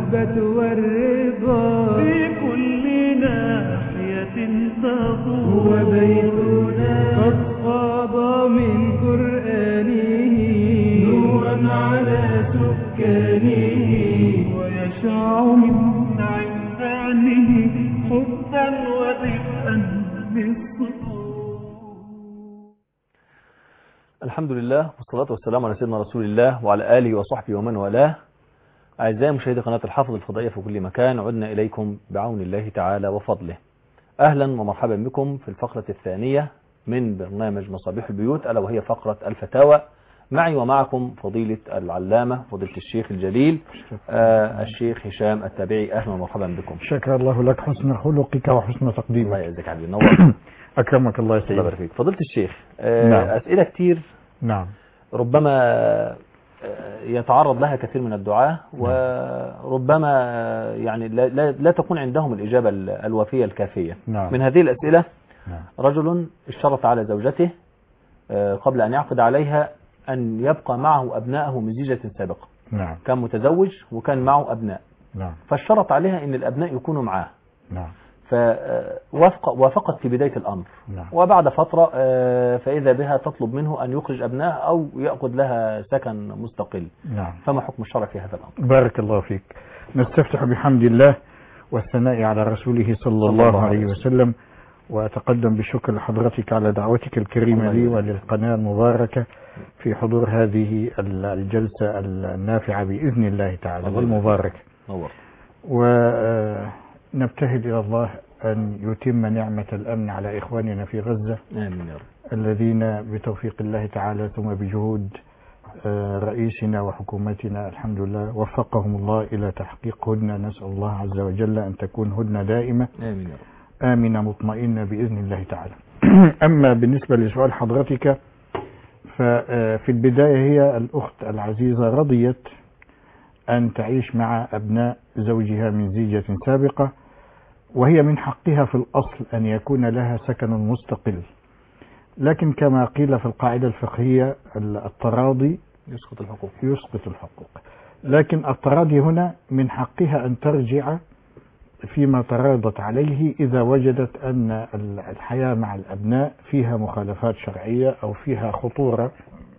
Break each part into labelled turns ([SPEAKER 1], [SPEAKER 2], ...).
[SPEAKER 1] المحبة والرضا
[SPEAKER 2] في كل ناحية تضوء
[SPEAKER 1] هو بيتنا قد فاض من قرآنه نورا على سكانه
[SPEAKER 2] ويشع من عندانه حبا ودفئا بالصدور.
[SPEAKER 3] الحمد لله والصلاة والسلام على سيدنا رسول الله وعلى آله وصحبه ومن والاه. أعزائي مشاهدي قناة الحافظ الفضائية في كل مكان، عدنا إليكم بعون الله تعالى وفضله. أهلا ومرحبا بكم في الفقرة الثانية من برنامج مصابيح البيوت، ألا وهي فقرة الفتاوى. معي ومعكم فضيلة العلامة فضيلة الشيخ الجليل الشيخ هشام التابعي. أهلا ومرحبا بكم.
[SPEAKER 4] شكر الله لك حسن خلقك وحسن تقديمك.
[SPEAKER 3] الله يعزك حبيبي، نور.
[SPEAKER 4] أكرمك الله يسعدك.
[SPEAKER 3] الله يبارك فيك. فضيلة الشيخ،
[SPEAKER 4] نعم.
[SPEAKER 3] أسئلة كتير
[SPEAKER 4] نعم.
[SPEAKER 3] ربما يتعرض لها كثير من الدعاة، وربما يعني لا تكون عندهم الإجابة الوافية الكافية.
[SPEAKER 4] نعم.
[SPEAKER 3] من هذه الأسئلة،
[SPEAKER 4] نعم.
[SPEAKER 3] رجل اشترط على زوجته قبل أن يعقد عليها أن يبقى معه أبنائه من زيجة سابقة.
[SPEAKER 4] نعم.
[SPEAKER 3] كان متزوج وكان معه أبناء.
[SPEAKER 4] نعم.
[SPEAKER 3] فاشترط عليها أن الأبناء يكونوا معاه.
[SPEAKER 4] نعم.
[SPEAKER 3] فوافقت في بداية الأمر.
[SPEAKER 4] نعم.
[SPEAKER 3] وبعد فترة فإذا بها تطلب منه أن يخرج أبنائه أو يأخذ لها سكن مستقل.
[SPEAKER 4] نعم.
[SPEAKER 3] فما حكم الشرع في هذا الأمر؟
[SPEAKER 4] بارك الله فيك. نستفتح بحمد الله والثناء على رسوله صلى الله عليه وسلم، وأتقدم بالشكر لحضرتك على دعوتك الكريمة لي وللقناة المباركة في حضور هذه الجلسة النافعة بإذن الله تعالى والمباركة. ونبتهل إلى الله أن يتم نعمة الأمن على إخواننا في غزة.
[SPEAKER 3] آمين يا رب.
[SPEAKER 4] الذين بتوفيق الله تعالى ثم بجهود رئيسنا وحكومتنا الحمد لله وفقهم الله إلى تحقيق هدنة. نسأل الله عز وجل أن تكون هدنة دائمة
[SPEAKER 3] آمين يا رب.
[SPEAKER 4] آمنة مطمئنة بإذن الله تعالى. أما بالنسبة لسؤال حضرتك، ففي البداية هي الأخت العزيزة رضيت أن تعيش مع أبناء زوجها من زيجة سابقة، وهي من حقها في الأصل أن يكون لها سكن مستقل، لكن كما قيل في القاعدة الفقهية التراضي يسقط الحقوق. لكن التراضي هنا من حقها أن ترجع فيما تراضت عليه إذا وجدت أن الحياة مع الأبناء فيها مخالفات شرعية أو فيها خطورة،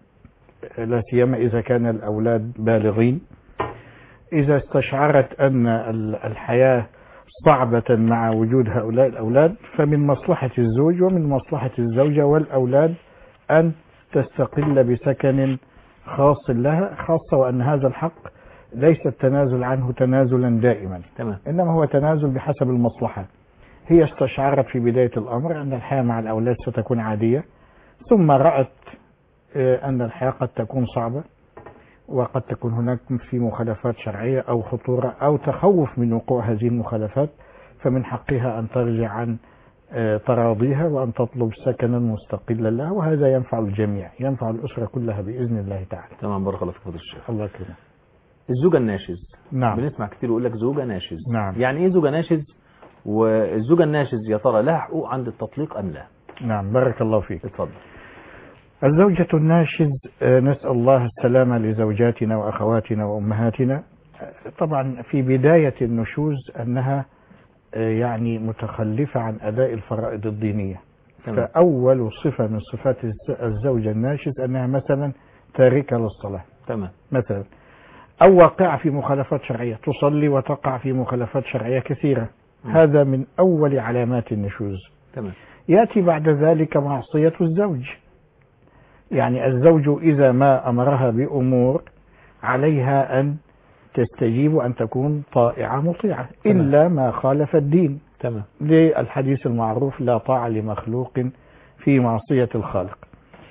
[SPEAKER 4] لا سيما إذا كان الأولاد بالغين. إذا استشعرت أن الحياة صعبة مع وجود هؤلاء الأولاد، فمن مصلحة الزوج ومن مصلحة الزوجة والأولاد أن تستقل بسكن خاص لها، خاصة وأن هذا الحق ليس التنازل عنه تنازلا دائما، إنما هو تنازل بحسب المصلحة. هي استشعرت في بداية الأمر أن الحياة مع الأولاد ستكون عادية، ثم رأت أن الحياة قد تكون صعبة وقد تكون هناك في مخالفات شرعية أو خطورة أو تخوف من وقوع هذه المخالفات، فمن حقها أن ترجع عن تراضيها وأن تطلب سكنا مستقلا لها، وهذا ينفع الجميع، ينفع الأسرة كلها بإذن الله تعالى.
[SPEAKER 3] تمام. بارك الله فيك فضيلة الشيخ.
[SPEAKER 4] الله يكرمك.
[SPEAKER 3] الزوجة الناشز.
[SPEAKER 4] نعم.
[SPEAKER 3] بنسمع كتير يقول لك زوجة ناشز.
[SPEAKER 4] نعم.
[SPEAKER 3] يعني إيه زوجة ناشز؟ والزوجة الناشز يا ترى لها حقوق عند التطليق أم لا؟
[SPEAKER 4] نعم. بارك الله فيك.
[SPEAKER 3] اتفضل.
[SPEAKER 4] الزوجة الناشز نسأل الله السلامة لزوجاتنا وأخواتنا وأمهاتنا. طبعا في بداية النشوز أنها يعني متخلفة عن أداء الفرائض الدينية. فأول صفة من صفات الزوجة الناشز أنها مثلا تاركة للصلاة.
[SPEAKER 3] تمام.
[SPEAKER 4] مثلا أو واقعة في مخالفات شرعية، تصلي وتقع في مخالفات شرعية كثيرة. هذا من أول علامات النشوز.
[SPEAKER 3] تمام.
[SPEAKER 4] يأتي بعد ذلك معصية الزوج. يعني الزوج إذا ما أمرها بأمور عليها أن تستجيب وأن تكون طائعة مطيعة إلا ما خالف الدين.
[SPEAKER 3] تمام.
[SPEAKER 4] للحديث المعروف لا طاعة لمخلوق في معصية الخالق.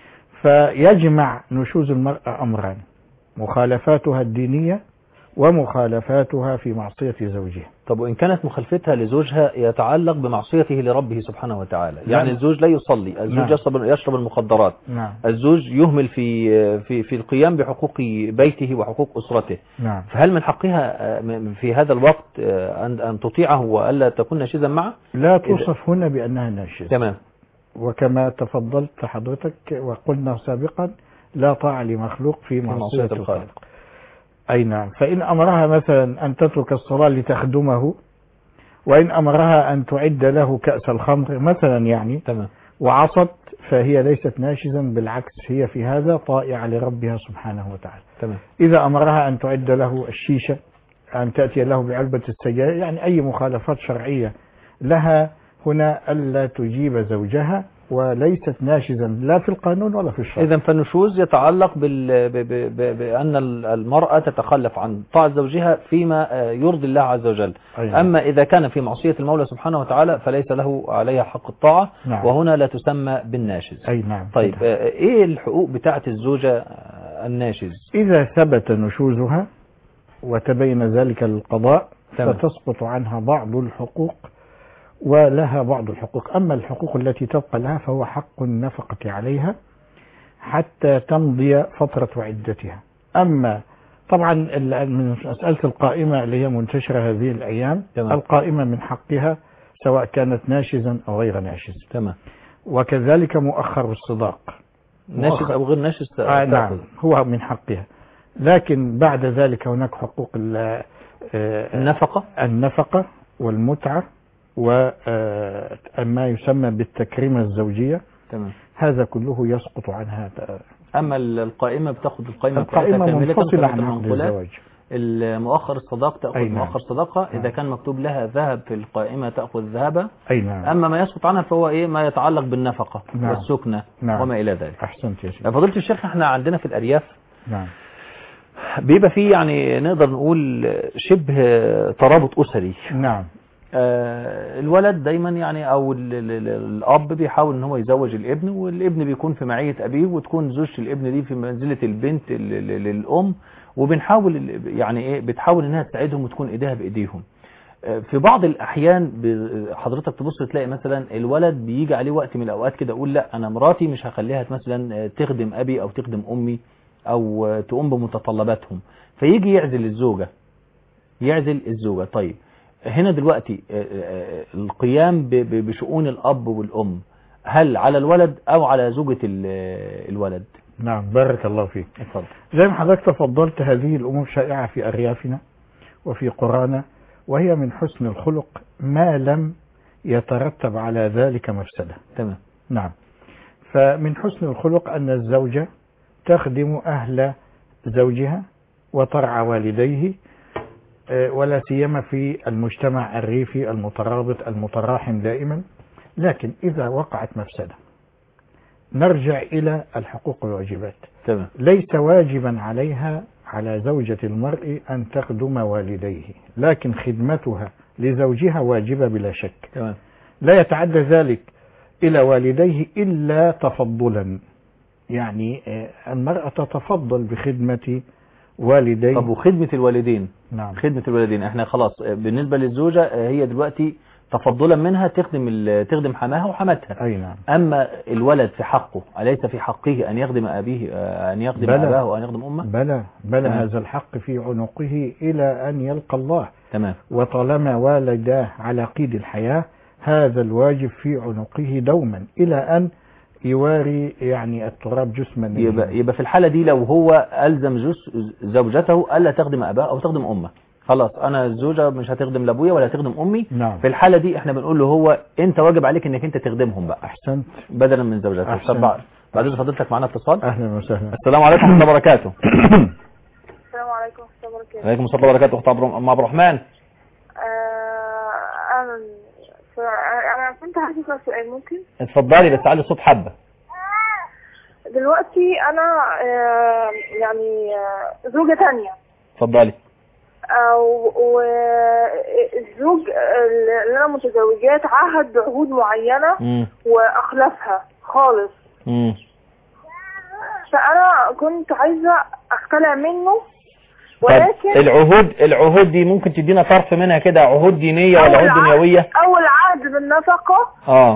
[SPEAKER 4] فيجمع نشوز المرأة أمران: مخالفاتها الدينية ومخالفاتها في معصية زوجها.
[SPEAKER 3] طب وإن كانت مخالفتها لزوجها يتعلق بمعصيته لربه سبحانه وتعالى، يعني الزوج لا يصلي، الزوج يشرب المخدرات، الزوج يهمل في القيام بحقوق بيته وحقوق أسرته، فهل من حقها في هذا الوقت أن تطيعه وألا تكون ناشزا معه؟
[SPEAKER 4] لا توصف هنا بأنها ناشزة.
[SPEAKER 3] تمام.
[SPEAKER 4] وكما تفضلت حضرتك وقلنا سابقا لا طاعة لمخلوق في معصية الخالق. أي نعم. فإن أمرها مثلا أن تترك الصلاة لتخدمه، وإن أمرها أن تعد له كأس الخمر مثلا يعني،
[SPEAKER 3] تمام.
[SPEAKER 4] وعصت، فهي ليست ناشزا، بالعكس هي في هذا طائعة لربها سبحانه وتعالى.
[SPEAKER 3] تمام.
[SPEAKER 4] إذا أمرها أن تعد له الشيشة، أن تأتي له بعلبة السجاير، يعني أي مخالفات شرعية لها هنا ألا تجيب زوجها، وليست ناشزا لا في القانون ولا في الشرع.
[SPEAKER 3] إذا فالنشوز يتعلق بأن المرأة تتخلف عن طاعة زوجها فيما يرضي الله عز وجل.
[SPEAKER 4] أيوة.
[SPEAKER 3] أما إذا كان في معصية المولى سبحانه وتعالى فليس له عليها حق الطاعة.
[SPEAKER 4] نعم.
[SPEAKER 3] وهنا لا تسمى بالناشز.
[SPEAKER 4] أي نعم.
[SPEAKER 3] طيب إيه الحقوق بتاعة الزوجة الناشز؟
[SPEAKER 4] إذا ثبت نشوزها وتبين ذلك للقضاء،
[SPEAKER 3] تمام.
[SPEAKER 4] فتسقط عنها بعض الحقوق ولها بعض الحقوق. أما الحقوق التي تبقى لها فهو حق النفقة عليها حتى تمضي فترة عدتها. أما طبعا من مسألة القائمة اللي هي منتشرة هذه الأيام،
[SPEAKER 3] تمام.
[SPEAKER 4] القائمة من حقها سواء كانت ناشزا أو غير ناشز.
[SPEAKER 3] تمام.
[SPEAKER 4] وكذلك مؤخر الصداق،
[SPEAKER 3] ناشز أو غير ناشز
[SPEAKER 4] نعم، هو من حقها. لكن بعد ذلك هناك حقوق النفقة والمتعة وما يسمى بالتكريمة الزوجية.
[SPEAKER 3] تمام.
[SPEAKER 4] هذا كله يسقط عنها.
[SPEAKER 3] أما القائمة بتاخد القائمة
[SPEAKER 4] منفصلة عن عقد الزواج.
[SPEAKER 3] المؤخر الصداق تأخذ
[SPEAKER 4] نعم.
[SPEAKER 3] مؤخر صداقة. إذا كان مكتوب لها ذهب في القائمة تأخذ ذهبا.
[SPEAKER 4] أي نعم.
[SPEAKER 3] أما ما يسقط عنها فهو إيه؟ ما يتعلق بالنفقة.
[SPEAKER 4] نعم.
[SPEAKER 3] والسكنة.
[SPEAKER 4] نعم.
[SPEAKER 3] وما إلى ذلك.
[SPEAKER 4] أحسنت يا شيخ.
[SPEAKER 3] فضيلة الشيخ، احنا عندنا في الأرياف
[SPEAKER 4] نعم
[SPEAKER 3] بيبقى فيه يعني نقدر نقول شبه ترابط أسري.
[SPEAKER 4] نعم.
[SPEAKER 3] الولد دايما يعني او الاب بيحاول ان هو يزوج الابن، والابن بيكون في معية ابيه، وتكون زوجة الابن دي في منزلة البنت للام، وبنحاول يعني ايه، بتحاول انها تساعدهم وتكون ايديها بايديهم. في بعض الاحيان حضرتك تبص تلاقي مثلا الولد بيجي عليه وقت من الاوقات كده يقول لا انا مراتي مش هخليها مثلا تخدم ابي او تخدم امي او تقوم بمتطلباتهم، فيجي يعزل الزوجة. طيب هنا دلوقتي القيام بشؤون الأب والأم هل على الولد أو على زوجة الولد؟
[SPEAKER 4] نعم، بارك الله فيك.
[SPEAKER 3] اتفضل.
[SPEAKER 4] زي ما حضرتك تفضلت، هذه الأمور شائعة في أريافنا وفي قرانا، وهي من حسن الخلق ما لم يترتب على ذلك مفسدة.
[SPEAKER 3] تمام.
[SPEAKER 4] نعم. فمن حسن الخلق أن الزوجة تخدم أهل زوجها وترعى والديه، ولا سيما في المجتمع الريفي المترابط المتراحم دائما. لكن إذا وقعت مفسدة نرجع إلى الحقوق والواجبات.
[SPEAKER 3] تمام.
[SPEAKER 4] ليس واجبا عليها على زوجة المرء أن تخدم والديه، لكن خدمتها لزوجها واجبة بلا شك.
[SPEAKER 3] تمام.
[SPEAKER 4] لا يتعدى ذلك إلى والديه إلا تفضلا، يعني المرأة تتفضل بخدمة والديه.
[SPEAKER 3] طب وخدمة الوالدين؟
[SPEAKER 4] نعم.
[SPEAKER 3] خدمة الوالدين احنا خلاص بالنسبة للزوجة هي دلوقتي تفضلا منها تخدم حماها وحماتها.
[SPEAKER 4] أي نعم.
[SPEAKER 3] أما الولد في حقه أليس في حقه أن يخدم أبيه، أن يخدم أباه وأن يخدم أمه؟
[SPEAKER 4] بلى هذا الحق في عنقه إلى أن يلقى الله.
[SPEAKER 3] تمام.
[SPEAKER 4] وطالما والداه على قيد الحياة هذا الواجب في عنقه دوما إلى أن يواري يعني التراب جسما.
[SPEAKER 3] يبقى في الحالة دي لو هو ألزم زوجته ألا تخدم أباه أو تخدم أمه، خلاص أنا الزوجة مش هتخدم لأبويا ولا هتخدم أمي.
[SPEAKER 4] نعم.
[SPEAKER 3] في الحالة دي احنا بنقول له هو أنت واجب عليك أنك أنت تخدمهم بقى.
[SPEAKER 4] أحسنت.
[SPEAKER 3] بدلا من زوجته.
[SPEAKER 4] أحسنت.
[SPEAKER 3] بعد فضلتك معنا اتصال.
[SPEAKER 4] أهلا وسهلا.
[SPEAKER 3] السلام عليكم ورحمة الله وبركاته.
[SPEAKER 5] السلام عليكم ورحمة الله وبركاته.
[SPEAKER 3] وعليكم السلام ورحمة الله وبركاته. أخت أم عبد الرحمن.
[SPEAKER 5] أنا كنت عايزة أسأل سؤال ممكن؟
[SPEAKER 3] اتفضلي بس علي الصوت حبة.
[SPEAKER 5] دلوقتي أنا يعني زوجة تانية.
[SPEAKER 3] اتفضلي.
[SPEAKER 5] والزوج اللي أنا متزوجاه تعهد بعهود معينة وأخلفها خالص. فأنا كنت عايزة أختلع منه، ولكن
[SPEAKER 3] العهود دي ممكن تدينا طرف منها كده، عهود دينية ولا عهود دنيوية؟
[SPEAKER 5] أول عهد بالنفقة.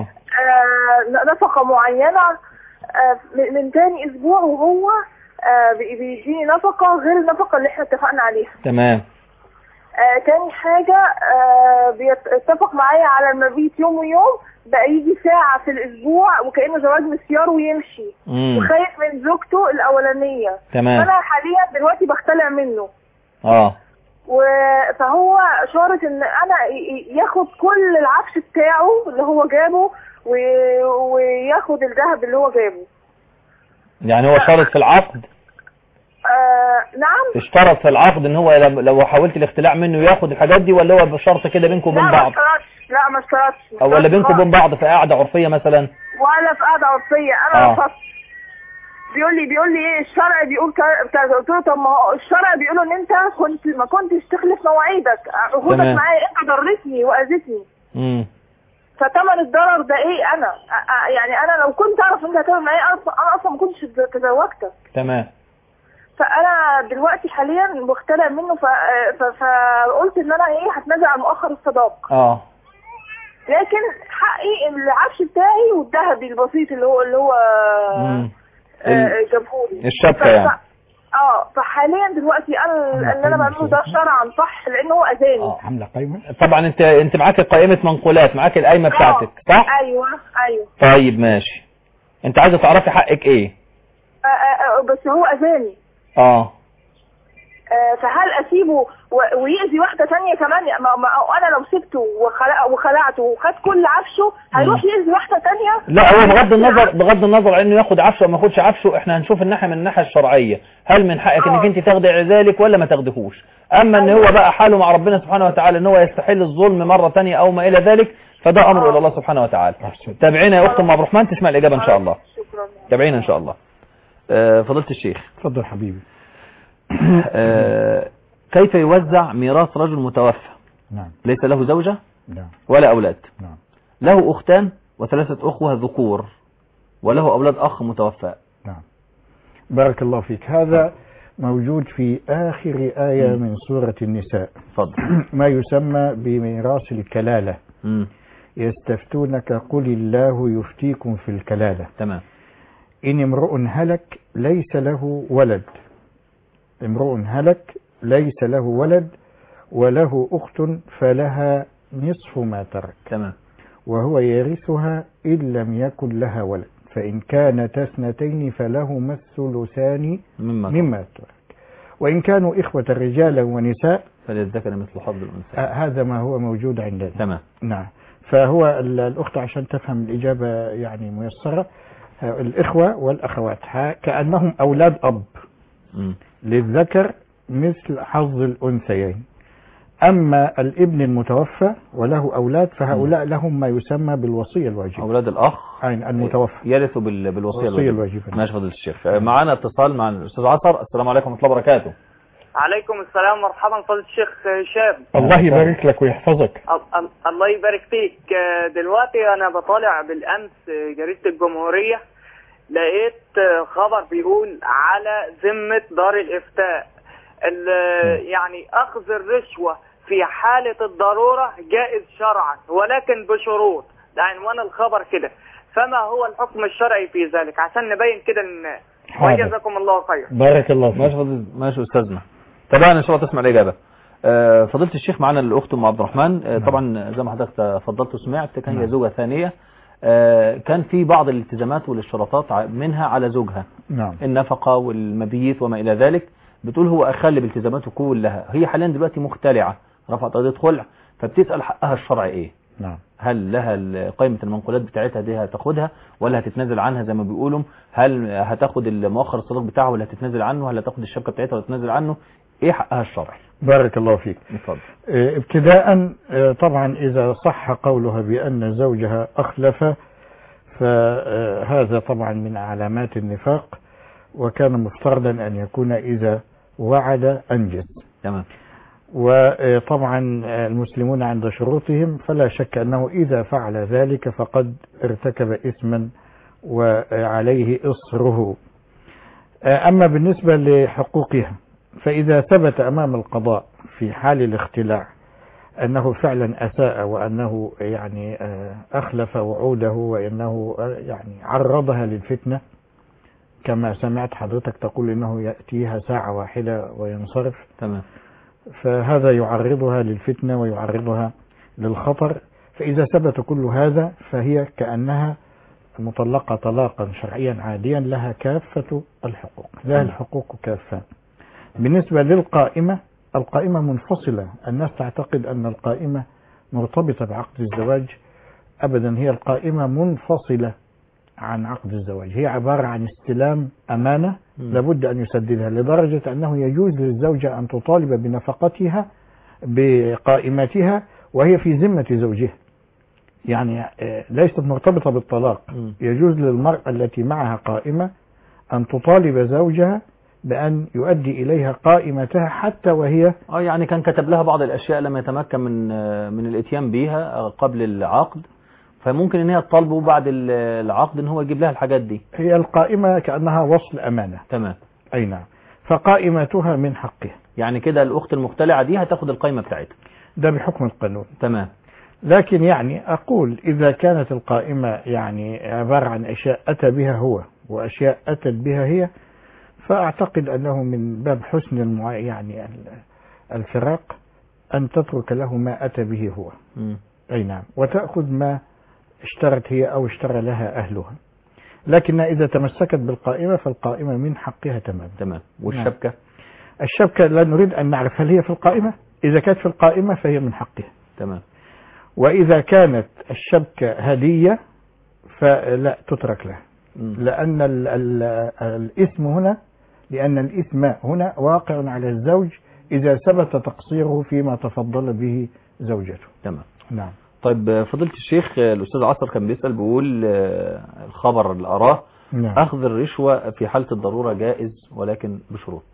[SPEAKER 5] نفقة معينة من تاني أسبوع وهو بيديني نفقة غير النفقة اللي احنا اتفقنا عليها.
[SPEAKER 3] تمام.
[SPEAKER 5] تاني حاجة بيتفق معايا على المبيت يوم ويوم، بقى يجي ساعة في الأسبوع وكأنه زواج مسيار ويمشي. وخايف من زوجته الأولانية.
[SPEAKER 3] تمام.
[SPEAKER 5] فأنا حاليا دلوقتي بختلع منه. فهو شارط ان انا ياخد كل العفش بتاعه اللي هو جابه وياخد الذهب اللي هو جابه.
[SPEAKER 3] يعني هو شرط في العقد؟
[SPEAKER 5] نعم،
[SPEAKER 3] اشترط في العقد ان هو لو حاولت الاختلاع منه ياخد الحاجات دي، ولا هو بشرط كده بينكم وبين بعض؟
[SPEAKER 5] لا ما اشترطش.
[SPEAKER 3] او ولا بينكم وبين بعض في قاعده عرفيه مثلا؟
[SPEAKER 5] ولا في قاعده عرفيه. انا رفضت. بيقول لي ايه الشرع بيقول كذا. قلت له طب ما هو الشرع بيقول ان انت ما كنتش تخلف مواعيدك، عقودك معايا انت ضرتني واذتني. فتمن الضرر ده ايه؟ انا يعني انا لو كنت اعرف انت هتعمل معايا انا اصلا ما كنتش تزوجتك.
[SPEAKER 3] تمام.
[SPEAKER 5] فانا دلوقتي حاليا مختلع منه، فقلت ان انا ايه هتنازل عن مؤخر الصداق. لكن حقي العفش بتاعي والذهبي البسيط اللي هو جابهولي
[SPEAKER 3] الشبكه يعني.
[SPEAKER 5] فحاليا دلوقتي انا اللي انا بعمله ده شرعا صح لانه هو اذاني.
[SPEAKER 4] عامله قايمه.
[SPEAKER 3] طبعا انت معاك قائمه منقولات، معاك القايمه بتاعتك صح؟
[SPEAKER 5] ايوه.
[SPEAKER 3] طيب ماشي. انت عايزه تعرفي حقك ايه؟
[SPEAKER 5] بس هو اذاني. فهل اسيبه ويأذي واحده ثانيه كمان؟ انا لو سبته وخلعته وخد كل عفشه هيروح يأذي واحده ثانيه؟
[SPEAKER 3] لا، هو بغض النظر عن انه ياخد عفشه او ما ياخدش عفشه، احنا هنشوف الناحيه من الناحيه الشرعيه، هل من حقك انك انت تاخدي ذلك ولا ما تاخديهوش؟ اما ان هو بقى حاله مع ربنا سبحانه وتعالى ان هو يستحل الظلم مره ثانيه او ما الى ذلك، فده امر الى الله سبحانه وتعالى. تابعينا يا اخت ام عبد الرحمن تسمع الاجابه ان شاء الله.
[SPEAKER 5] شكرا.
[SPEAKER 3] تابعينا ان شاء الله. فضيله الشيخ.
[SPEAKER 4] اتفضل حبيبي.
[SPEAKER 3] كيف يوزع ميراث رجل متوفى؟
[SPEAKER 4] نعم.
[SPEAKER 3] ليس له زوجة؟
[SPEAKER 4] نعم.
[SPEAKER 3] ولا أولاد؟
[SPEAKER 4] نعم.
[SPEAKER 3] له أختان وثلاثة أخوة ذكور وله أولاد أخ متوفى.
[SPEAKER 4] نعم. بارك الله فيك. هذا موجود في آخر آية من سورة النساء.
[SPEAKER 3] فضل.
[SPEAKER 4] ما يسمى بميراث الكلالة. يستفتونك قل الله يفتيكم في الكلالة.
[SPEAKER 3] تمام.
[SPEAKER 4] إن امرؤ هلك ليس له ولد، امرؤ هلك ليس له ولد وله أخت فلها نصف ما ترك.
[SPEAKER 3] تمام.
[SPEAKER 4] وهو يرثها إن لم يكن لها ولد، فإن كانت اثنتين فلهما الثلثان مما ترك، وإن كانوا إخوة رجالا ونساء
[SPEAKER 3] فللذكر مثل حظ الأنثى.
[SPEAKER 4] هذا ما هو موجود عندنا.
[SPEAKER 3] تمام.
[SPEAKER 4] نعم. فهو الأخت عشان تفهم الإجابة يعني ميسرة، الإخوة والأخوات كأنهم أولاد أب. للذكر مثل حظ الأنثيين. أما الابن المتوفى وله أولاد فهؤلاء لهم ما يسمى بالوصية الواجبة.
[SPEAKER 3] أولاد الأخ
[SPEAKER 4] المتوفى
[SPEAKER 3] يرثوا بالوصية الواجبة. ماشي فضيلة الشيخ. معنا اتصال مع الأستاذ عصر. السلام عليكم ورحمة الله وبركاته.
[SPEAKER 6] عليكم السلام، مرحبا فضيلة الشيخ هشام.
[SPEAKER 4] الله يبارك لك ويحفظك.
[SPEAKER 6] الله يبارك فيك. دلوقتي أنا بطالع بالأمس جريدة الجمهورية، لقيت خبر بيقول على ذمة دار الإفتاء يعني أخذ الرشوة في حالة الضرورة جائز شرعا ولكن بشروط. ده عنوان الخبر كده. فما هو الحكم الشرعي في ذلك عشان نبين كده للناس؟ وجزاكم الله خير.
[SPEAKER 4] بارك الله فيك.
[SPEAKER 3] ماشي أستاذنا. طبعا إن شاء الله تسمع الإجابة. فضيلة الشيخ معنا الأخت أم عبد الرحمن. طبعا زي ما حضرتك تفضلت وسمعت كان هي زوجة ثانية. كان في بعض الالتزامات والاشتراطات منها على زوجها.
[SPEAKER 4] نعم.
[SPEAKER 3] النفقة والمبيت وما إلى ذلك. بتقول هو أخل بالتزاماته كلها. هي حاليا دلوقتي مختلعة، رفعت قضية خلع، فبتسأل حقها الشرعي إيه؟
[SPEAKER 4] نعم.
[SPEAKER 3] هل لها قائمة المنقولات بتاعتها دي هتاخدها ولا هتتنازل عنها زي ما بيقولوا؟ هل هتاخد المؤخر الصداق بتاعه ولا هتتنازل عنه؟ هل هتاخد الشبكة بتاعتها ولا هتتنازل عنه؟ إيه حقها الشرعي؟
[SPEAKER 4] بارك الله فيك.
[SPEAKER 3] اتفضل.
[SPEAKER 4] ابتداء طبعا إذا صح قولها بأن زوجها أخلف فهذا طبعا من علامات النفاق، وكان مفترضا أن يكون إذا وعد أنجز.
[SPEAKER 3] تمام.
[SPEAKER 4] وطبعا المسلمون عند شروطهم، فلا شك أنه إذا فعل ذلك فقد ارتكب إثما وعليه إصره. أما بالنسبة لحقوقها فإذا ثبت أمام القضاء في حال الاختلاع أنه فعلا أساء وأنه يعني أخلف وعوده وأنه يعني عرضها للفتنة، كما سمعت حضرتك تقول إنه يأتيها ساعة واحدة وينصرف.
[SPEAKER 3] تمام.
[SPEAKER 4] فهذا يعرضها للفتنة ويعرضها للخطر. فإذا ثبت كل هذا فهي كأنها مطلقة طلاقا شرعيا عاديا، لها كافة الحقوق، لها الحقوق كافة. بالنسبة للقائمة القائمة منفصلة. الناس تعتقد أن القائمة مرتبطة بعقد الزواج. أبدا، هي القائمة منفصلة عن عقد الزواج. هي عبارة عن استلام أمانة لابد أن يسددها، لدرجة أنه يجوز للزوجة أن تطالب بنفقتها بقائمتها وهي في ذمة زوجها، يعني ليست مرتبطة بالطلاق. يجوز للمرأة التي معها قائمة أن تطالب زوجها بأن يؤدي إليها قائمتها حتى وهي
[SPEAKER 3] يعني كان كتب لها بعض الأشياء لم يتمكن من الاتيان بها قبل العقد، فممكن ان هي تطالبه بعد العقد ان هو يجيب لها الحاجات دي.
[SPEAKER 4] هي القائمة كأنها وصل أمانة.
[SPEAKER 3] تمام.
[SPEAKER 4] أي نعم. فقائمتها من حقها.
[SPEAKER 3] يعني كده الأخت المختلعة دي هتاخد القائمة بتاعتها.
[SPEAKER 4] ده بحكم القانون.
[SPEAKER 3] تمام.
[SPEAKER 4] لكن يعني أقول إذا كانت القائمة يعني عبارة عن أشياء أتى بها هو وأشياء أتت بها هي، فأعتقد أنه من باب حسن يعني الفراق أن تترك له ما أتى به هو. أي نعم. وتأخذ ما اشترت هي أو اشترى لها أهلها. لكن إذا تمسكت بالقائمة فالقائمة من حقها تمام.
[SPEAKER 3] تمام. والشبكة؟
[SPEAKER 4] نعم. الشبكة لا نريد أن نعرف هل هي في القائمة. إذا كانت في القائمة فهي من حقها.
[SPEAKER 3] تمام.
[SPEAKER 4] وإذا كانت الشبكة هدية فلا تترك لها. لأن الإثم هنا، لأن الإثم هنا واقع على الزوج إذا ثبت تقصيره فيما تفضل به زوجته.
[SPEAKER 3] تمام.
[SPEAKER 4] نعم.
[SPEAKER 3] طيب فضيلة الشيخ، الأستاذ عصر كان بيسأل بيقول الخبر اللي أراه
[SPEAKER 4] نعم.
[SPEAKER 3] أخذ الرشوة في حالة الضرورة جائز ولكن بشروط.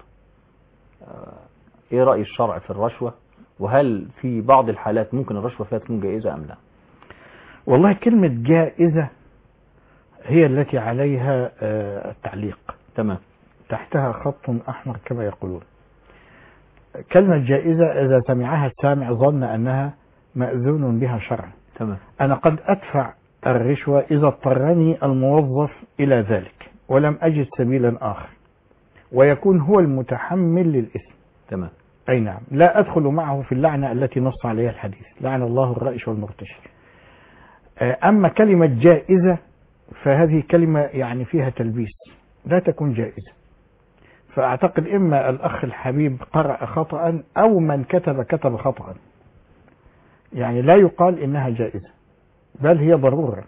[SPEAKER 3] إيه رأي الشرع في الرشوة؟ وهل في بعض الحالات ممكن الرشوة فيها تكون جائزة أم لا؟
[SPEAKER 4] والله كلمة جائزة هي التي عليها التعليق.
[SPEAKER 3] تمام.
[SPEAKER 4] تحتها خط أحمر كما يقولون. كلمة جائزة إذا سمعها السامع ظن أنها مأذون بها شرعا.
[SPEAKER 3] تمام.
[SPEAKER 4] أنا قد أدفع الرشوة إذا اضطرني الموظف إلى ذلك ولم أجد سبيلا آخر، ويكون هو المتحمل للإثم.
[SPEAKER 3] تمام.
[SPEAKER 4] أي نعم. لا أدخل معه في اللعنة التي نص عليها الحديث، لعن الله الرائش والمرتشي. أما كلمة جائزة فهذه كلمة يعني فيها تلبيس، لا تكون جائزة. فأعتقد إما الأخ الحبيب قرأ خطأ أو من كتب خطأ. يعني لا يقال إنها جائزة، بل هي ضرورة.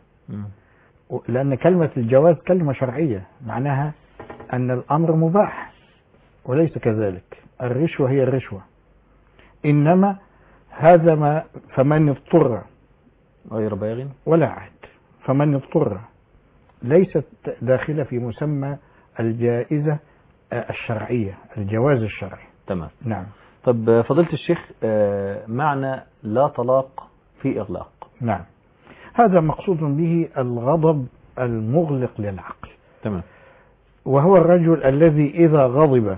[SPEAKER 4] لأن كلمة الجواز كلمة شرعية معناها أن الأمر مباح، وليس كذلك. الرشوة هي الرشوة، إنما هذا ما فمن اضطر
[SPEAKER 3] غير باغ
[SPEAKER 4] ولا عاد. فمن اضطر ليست داخلة في مسمى الجائزة الشرعية، الجواز الشرعي.
[SPEAKER 3] تمام.
[SPEAKER 4] نعم.
[SPEAKER 3] طب فضيلة الشيخ، معنى لا طلاق في إغلاق.
[SPEAKER 4] نعم. هذا مقصود به الغضب المغلق للعقل.
[SPEAKER 3] تمام.
[SPEAKER 4] وهو الرجل الذي إذا غضب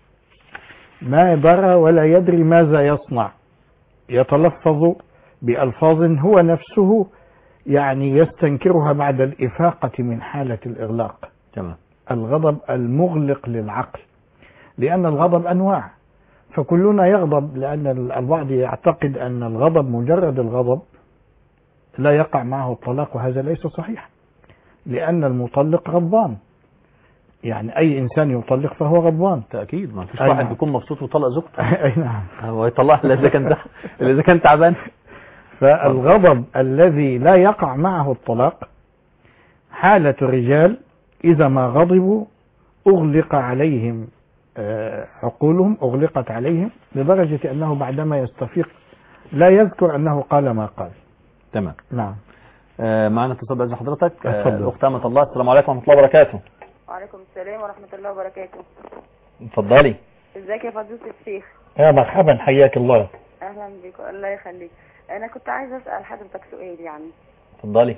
[SPEAKER 4] ما درى ولا يدري ماذا يصنع، يتلفظ بألفاظ هو نفسه يعني يستنكرها بعد الإفاقة من حالة الإغلاق.
[SPEAKER 3] تمام.
[SPEAKER 4] الغضب المغلق للعقل، لأن الغضب أنواع، فكلنا يغضب، لأن البعض يعتقد أن الغضب مجرد الغضب لا يقع معه الطلاق، وهذا ليس صحيح، لأن المطلق غضبان. يعني أي إنسان يطلق فهو غضبان.
[SPEAKER 3] تأكيد، ما فيش واحد بيكون مبسوط وطلق زوجته.
[SPEAKER 4] أي نعم.
[SPEAKER 3] هو يطلقها إذا كان تعبان.
[SPEAKER 4] فالغضب الذي لا يقع معه الطلاق حالة الرجال إذا ما غضبوا أغلق عليهم عقولهم، أغلقت عليهم لدرجة أنه بعدما يستفيق لا يذكر أنه قال ما قال.
[SPEAKER 3] تمام.
[SPEAKER 4] نعم.
[SPEAKER 3] معنا اتصال بإذن حضرتك.
[SPEAKER 4] الأخت
[SPEAKER 3] أمة الله. السلام عليكم ورحمة الله وبركاته.
[SPEAKER 5] وعليكم السلام ورحمة الله وبركاته.
[SPEAKER 3] اتفضلي.
[SPEAKER 5] ازيك يا فضيلة الشيخ؟
[SPEAKER 4] يا مرحبا، حياك الله.
[SPEAKER 5] أهلا بك، الله يخليك. أنا كنت عايزة أسأل حضرتك سؤال يعني.
[SPEAKER 3] اتفضلي.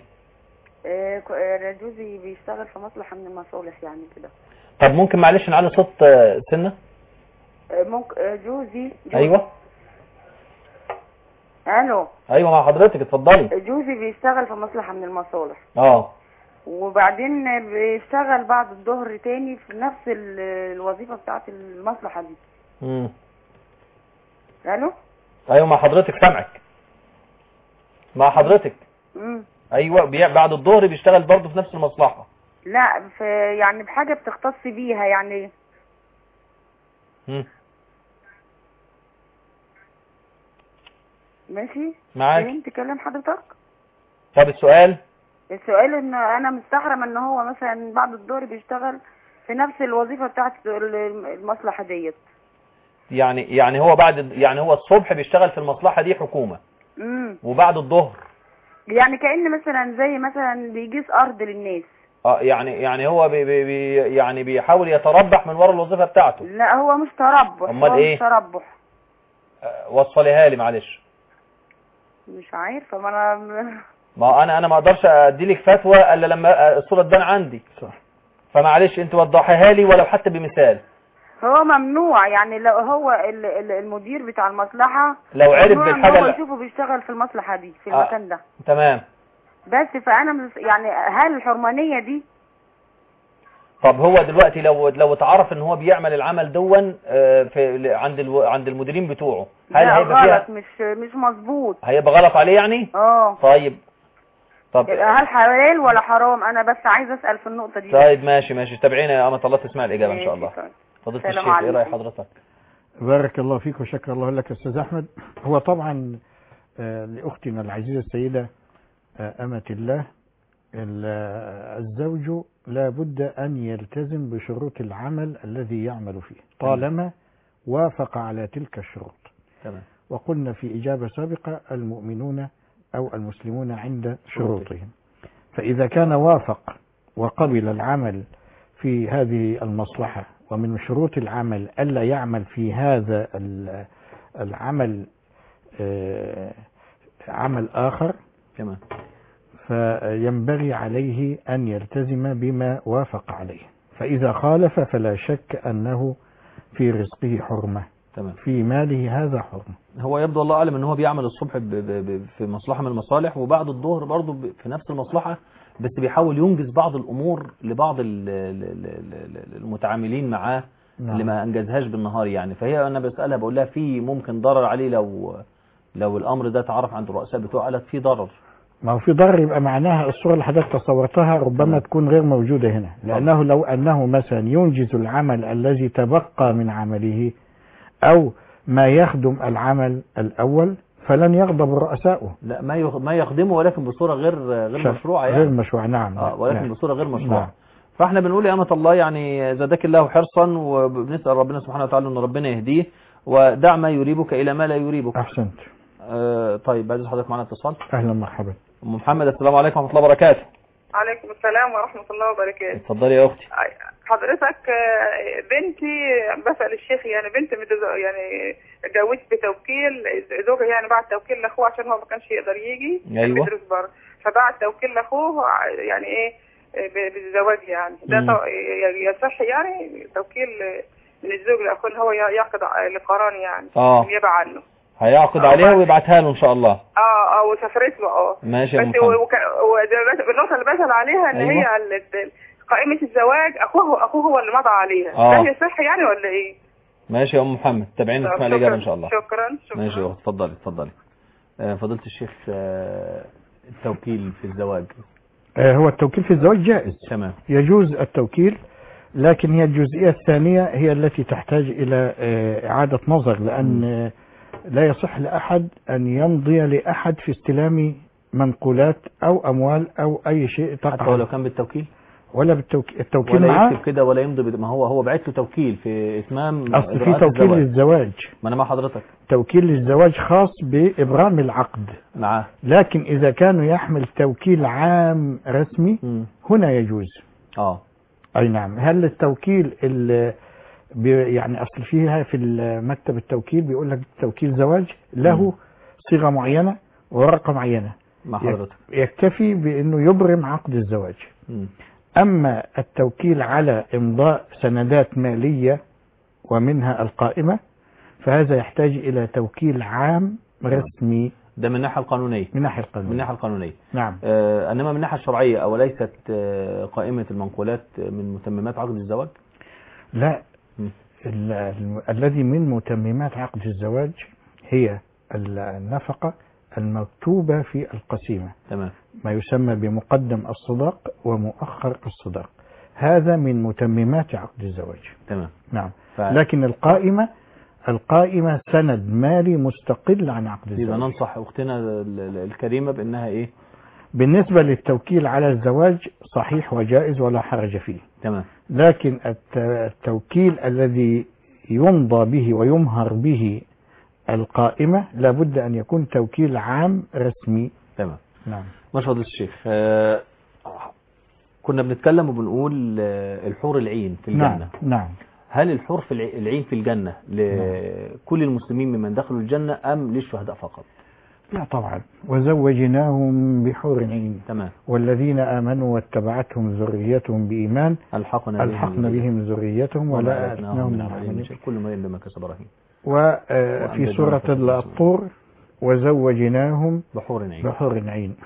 [SPEAKER 5] جوزي بيشتغل في مصلحة من المصالح يعني كده.
[SPEAKER 3] طب ممكن معلش نعلي صوت سنة؟
[SPEAKER 5] ممكن. جوزي.
[SPEAKER 3] أيوة.
[SPEAKER 5] الو.
[SPEAKER 3] ايوه مع حضرتك، اتفضلي.
[SPEAKER 5] جوزي بيشتغل في مصلحة من المصالح. وبعدين بيشتغل بعد الظهر تاني في نفس الوظيفة بتاعت المصلحة دي. الو.
[SPEAKER 3] ايوه مع حضرتك، سامعك. مع حضرتك. ايوه بعد الظهر بيشتغل برضه في نفس المصلحة.
[SPEAKER 5] لا يعني بحاجة بتختص بيها يعني. ماشي
[SPEAKER 3] معاك.
[SPEAKER 5] فهمت كلام حضرتك.
[SPEAKER 3] طب السؤال
[SPEAKER 5] ان انا مستحرم ان هو مثلا بعد الظهر بيشتغل في نفس الوظيفه بتاعت المصلحه ديت.
[SPEAKER 3] يعني هو يعني هو الصبح بيشتغل في المصلحة دي حكومة وبعد الظهر
[SPEAKER 5] يعني كأن مثلا زي مثلا بيجيس ارض للناس.
[SPEAKER 3] يعني هو يعني بيحاول يتربح من ورا الوظيفة بتاعته.
[SPEAKER 5] لا هو مش تربح.
[SPEAKER 3] امال ايه؟
[SPEAKER 5] مش تربح.
[SPEAKER 3] وصليها لي معلش.
[SPEAKER 5] مش عارفه ما
[SPEAKER 3] انا ما اقدرش ادي لك فتوى الا لما الصورة تبان عندي.
[SPEAKER 4] صح.
[SPEAKER 3] فمعلش انت وضحيها لي ولو حتى بمثال.
[SPEAKER 5] هو ممنوع يعني لو هو المدير بتاع المصلحة
[SPEAKER 3] لو عرف بالحاجة
[SPEAKER 5] هو يشوفه بيشتغل في المصلحة دي في المكان ده.
[SPEAKER 3] تمام.
[SPEAKER 5] بس فأنا يعني هل الحرمانية دي؟
[SPEAKER 3] طب هو دلوقتي لو اتعرف ان هو بيعمل العمل دون عند المديرين بتوعه، هل هيبقى
[SPEAKER 5] غلط؟ مش مظبوط.
[SPEAKER 3] هيبقى غلط عليه يعني؟ طيب
[SPEAKER 5] هل حلال ولا حرام؟ انا بس عايز اسال في النقطه دي.
[SPEAKER 3] طيب ماشي تابعينا يا أمة الله تسمع الاجابه ان شاء الله. فضيله الشيخ ايه راي حضرتك؟
[SPEAKER 4] بارك الله فيك وشكر الله لك استاذ احمد. هو طبعا لاختنا العزيزه السيده أمة الله، الزوج لا بد أن يلتزم بشروط العمل الذي يعمل فيه طالما وافق على تلك الشروط.
[SPEAKER 3] تمام.
[SPEAKER 4] وقلنا في إجابة سابقة المؤمنون أو المسلمون عند شروطهم، فإذا كان وافق وقبل العمل في هذه المصلحة ومن شروط العمل ألا يعمل في هذا العمل عمل آخر،
[SPEAKER 3] تمام،
[SPEAKER 4] فينبغي عليه أن يلتزم بما وافق عليه. فإذا خالف فلا شك أنه في رزقه حرمة،
[SPEAKER 3] تمام،
[SPEAKER 4] في ماله هذا حرمة.
[SPEAKER 3] هو يبدو الله أعلم أنه هو بيعمل الصبح في مصلحة من المصالح، وبعد الظهر برضه في نفس المصلحة، بس بيحاول ينجز بعض الأمور لبعض المتعاملين معاه اللي ما أنجزهاش بالنهار يعني. فهي أنا بسألها بقول لها في ممكن ضرر عليه لو الأمر ده تعرف عند الرؤساء بتوعه؟ قالت في ضرر.
[SPEAKER 4] ما هو في ضرر، يبقى معناها الصورة اللي حضرتك تصورتها ربما تكون غير موجودة هنا، لأنه لو أنه مثلا ينجز العمل الذي تبقى من عمله أو ما يخدم العمل الأول فلن يغضب رؤساؤه.
[SPEAKER 3] لا ما يخدمه، ولكن بصورة غير مشروعة يعني.
[SPEAKER 4] غير مشروعة، نعم.
[SPEAKER 3] ولكن
[SPEAKER 4] نعم.
[SPEAKER 3] بصورة غير مشروعة.
[SPEAKER 4] نعم.
[SPEAKER 3] فاحنا بنقول يا أمة الله يعني زادك الله حرصا، وبنسأل ربنا سبحانه وتعالى أن ربنا يهديه، ودع ما يريبك إلى ما لا يريبك.
[SPEAKER 4] أحسنت.
[SPEAKER 3] طيب بعد حضرتك معنا اتصال.
[SPEAKER 4] أهلا مرحبا.
[SPEAKER 3] أم محمد، السلام عليكم ورحمة الله وبركاته.
[SPEAKER 5] عليكم السلام ورحمة الله وبركاته.
[SPEAKER 3] اتفضلي يا أختي.
[SPEAKER 5] حضرتك بنتي بسأل الشيخ يعني بنتي يعني اتجوزت بتوكيل زوجها، يعني بعد توكيل لاخوه عشان هو ما كانش يقدر يجي.
[SPEAKER 3] أيوة.
[SPEAKER 5] بيدرس بره، فبعد توكيل لاخوه يعني ايه بالزواج يعني. ده يصح يعني توكيل من الزوج لاخوه ان هو يعقد لقران يعني يبقى عنه.
[SPEAKER 3] هيعقد عليها ويبعتها له ان شاء الله.
[SPEAKER 5] وسافرت له.
[SPEAKER 3] ماشي يا
[SPEAKER 5] بس النقطه اللي بسأل عليها ان هي قائمة الزواج اخوه هو اللي مضى عليها. ده يصح يعني ولا ايه؟
[SPEAKER 3] ماشي يا ام محمد، تابعينا نسمع الاجابه ان شاء الله.
[SPEAKER 5] شكرا.
[SPEAKER 3] ماشي يا اخت، اتفضلي. فضيله الشيخ، التوكيل في الزواج.
[SPEAKER 4] هو التوكيل في الزواج جائز.
[SPEAKER 3] تمام.
[SPEAKER 4] يجوز التوكيل، لكن هي الجزئية الثانية هي التي تحتاج إلى إعادة نظر، لأن لا يصح لأحد أن يمضي لأحد في استلام منقولات أو أموال أو أي شيء تقع.
[SPEAKER 3] حتى ولو كان بالتوكيل؟
[SPEAKER 4] ولا التوكيل
[SPEAKER 3] ولا
[SPEAKER 4] معاه
[SPEAKER 3] يكتب كده ولا يمضي ما هو بعت له توكيل في إتمام.
[SPEAKER 4] أصل في توكيل للزواج.
[SPEAKER 3] ما أنا مع حضرتك.
[SPEAKER 4] توكيل للزواج خاص بإبرام العقد
[SPEAKER 3] معاه.
[SPEAKER 4] لكن إذا كانوا يحمل توكيل عام رسمي هنا يجوز. أي نعم. هل التوكيل يعني أصل فيها في مكتب التوكيل بيقول لك توكيل زواج له صيغة معينة ورقة معينة
[SPEAKER 3] مع حضرتك،
[SPEAKER 4] يكتفي بأنه يبرم عقد الزواج. أما التوكيل على إمضاء سندات مالية ومنها القائمة فهذا يحتاج إلى توكيل عام رسمي.
[SPEAKER 3] ده من الناحية القانونية.
[SPEAKER 4] من الناحية القانونية. نعم.
[SPEAKER 3] إنما من الناحية الشرعية أوليست قائمة المنقولات من متممات عقد الزواج؟
[SPEAKER 4] لا. الذي من متممات عقد الزواج هي النفقة المكتوبة في القسيمة.
[SPEAKER 3] تمام.
[SPEAKER 4] ما يسمى بمقدم الصداق ومؤخر الصداق، هذا من متممات عقد الزواج.
[SPEAKER 3] تمام.
[SPEAKER 4] نعم. لكن القائمة القائمة سند مالي مستقل عن عقد الزواج.
[SPEAKER 3] يبقى ننصح أختنا الكريمة بأنها إيه؟
[SPEAKER 4] بالنسبة للتوكيل على الزواج صحيح وجائز ولا حرج فيه.
[SPEAKER 3] تمام.
[SPEAKER 4] لكن التوكيل الذي يمضى به ويمهر به القائمة لابد أن يكون توكيل عام رسمي.
[SPEAKER 3] تمام.
[SPEAKER 4] نعم.
[SPEAKER 3] ما شاء الله الشيخ. كنا بنتكلم وبنقول الحور العين في الجنة.
[SPEAKER 4] نعم. نعم.
[SPEAKER 3] هل الحور في العين في الجنة لكل المسلمين ممن دخلوا الجنة أم للشهداء فقط؟
[SPEAKER 4] لا طبعا. وزوجناهم بحور عين.
[SPEAKER 3] تمام.
[SPEAKER 4] والذين آمنوا واتبعتهم ذريتهم بإيمان
[SPEAKER 3] ألحقنا
[SPEAKER 4] بهم ذريتهم ولا أتناهم من عملهم
[SPEAKER 3] كل ما بما كسب رهين.
[SPEAKER 4] وفي سورة الطور وزوجناهم بحور عين.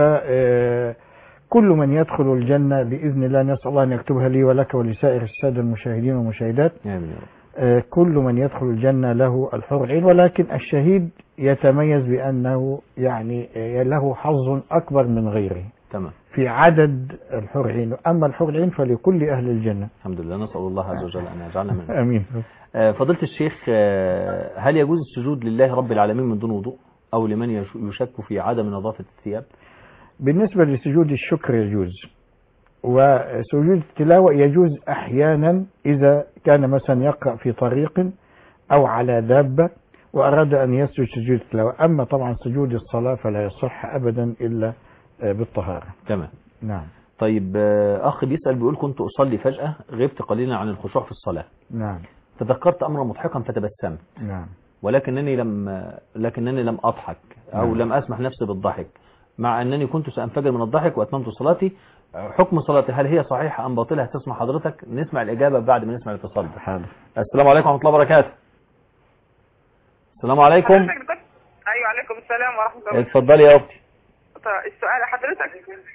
[SPEAKER 4] فكل من يدخل الجنة بإذن الله نسأل الله أن يكتبها لي ولك ولسائر السادة المشاهدين والمشاهدات. كل من يدخل الجنة له الحور العين، ولكن الشهيد يتميز بأنه يعني له حظ أكبر من غيره.
[SPEAKER 3] تمام.
[SPEAKER 4] في عدد الحور العين. أما الحور العين فلكل أهل الجنة. الحمد
[SPEAKER 3] لله. نسأل الله عز وجل أن يجعلنا منه.
[SPEAKER 4] آمين.
[SPEAKER 3] فضيلة الشيخ، هل يجوز السجود لله رب العالمين من دون وضوء أو لمن يشك في عدم نظافة الثياب؟
[SPEAKER 4] بالنسبة لسجود الشكر يجوز، وسجود التلاوة يجوز أحيانا إذا كان مثلا يقرأ في طريق أو على دابة وأراد أن يسجد سجود التلاوة. أما طبعا سجود الصلاة فلا يصح أبدا إلا بالطهارة.
[SPEAKER 3] تمام.
[SPEAKER 4] نعم.
[SPEAKER 3] طيب أخ بيسأل بيقول كنت أصلي فجأة غبت قليلا عن الخشوع في الصلاة.
[SPEAKER 4] نعم.
[SPEAKER 3] تذكرت أمرا مضحكا فتبسمت.
[SPEAKER 4] نعم.
[SPEAKER 3] ولكنني لم أضحك أو لم أسمح نفسي بالضحك مع أنني كنت سأنفجر من الضحك وأتممت صلاتي. حكم صلاتي هل هي صحيحة أم باطلة؟ هتسمع حضرتك نسمع الإجابة بعد ما نسمع الاتصال. السلام عليكم ورحمة الله وبركاته. السلام عليكم.
[SPEAKER 5] أيوة عليكم السلام ورحمة الله.
[SPEAKER 3] اتفضلي يا أختي.
[SPEAKER 5] السؤال حضرتك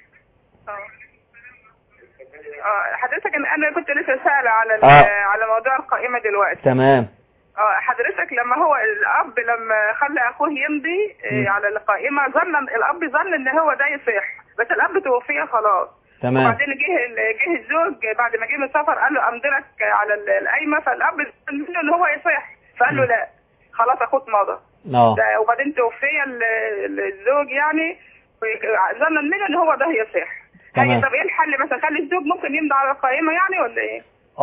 [SPEAKER 5] حضرتك أنا كنت لسه سائلة على موضوع القائمة دلوقتي.
[SPEAKER 3] تمام.
[SPEAKER 5] حضرتك لما هو الأب لما خلى أخوه يمضي على القائمة الأب ظن إن هو ده يصح، بس الأب توفي خلاص.
[SPEAKER 3] تمام.
[SPEAKER 5] وبعدين جه الزوج بعد ما جه من السفر قال له أمضلك على القايمة، فالأب ظن منه إن هو يصح، فقال له لا خلاص أخوك مضى. وبعدين توفي الزوج يعني ظن منه إن هو ده يصح.
[SPEAKER 3] تمام.
[SPEAKER 5] طب إيه الحل مثلا؟ خلي الزوج ممكن يمضي على القائمة يعني ولا إيه؟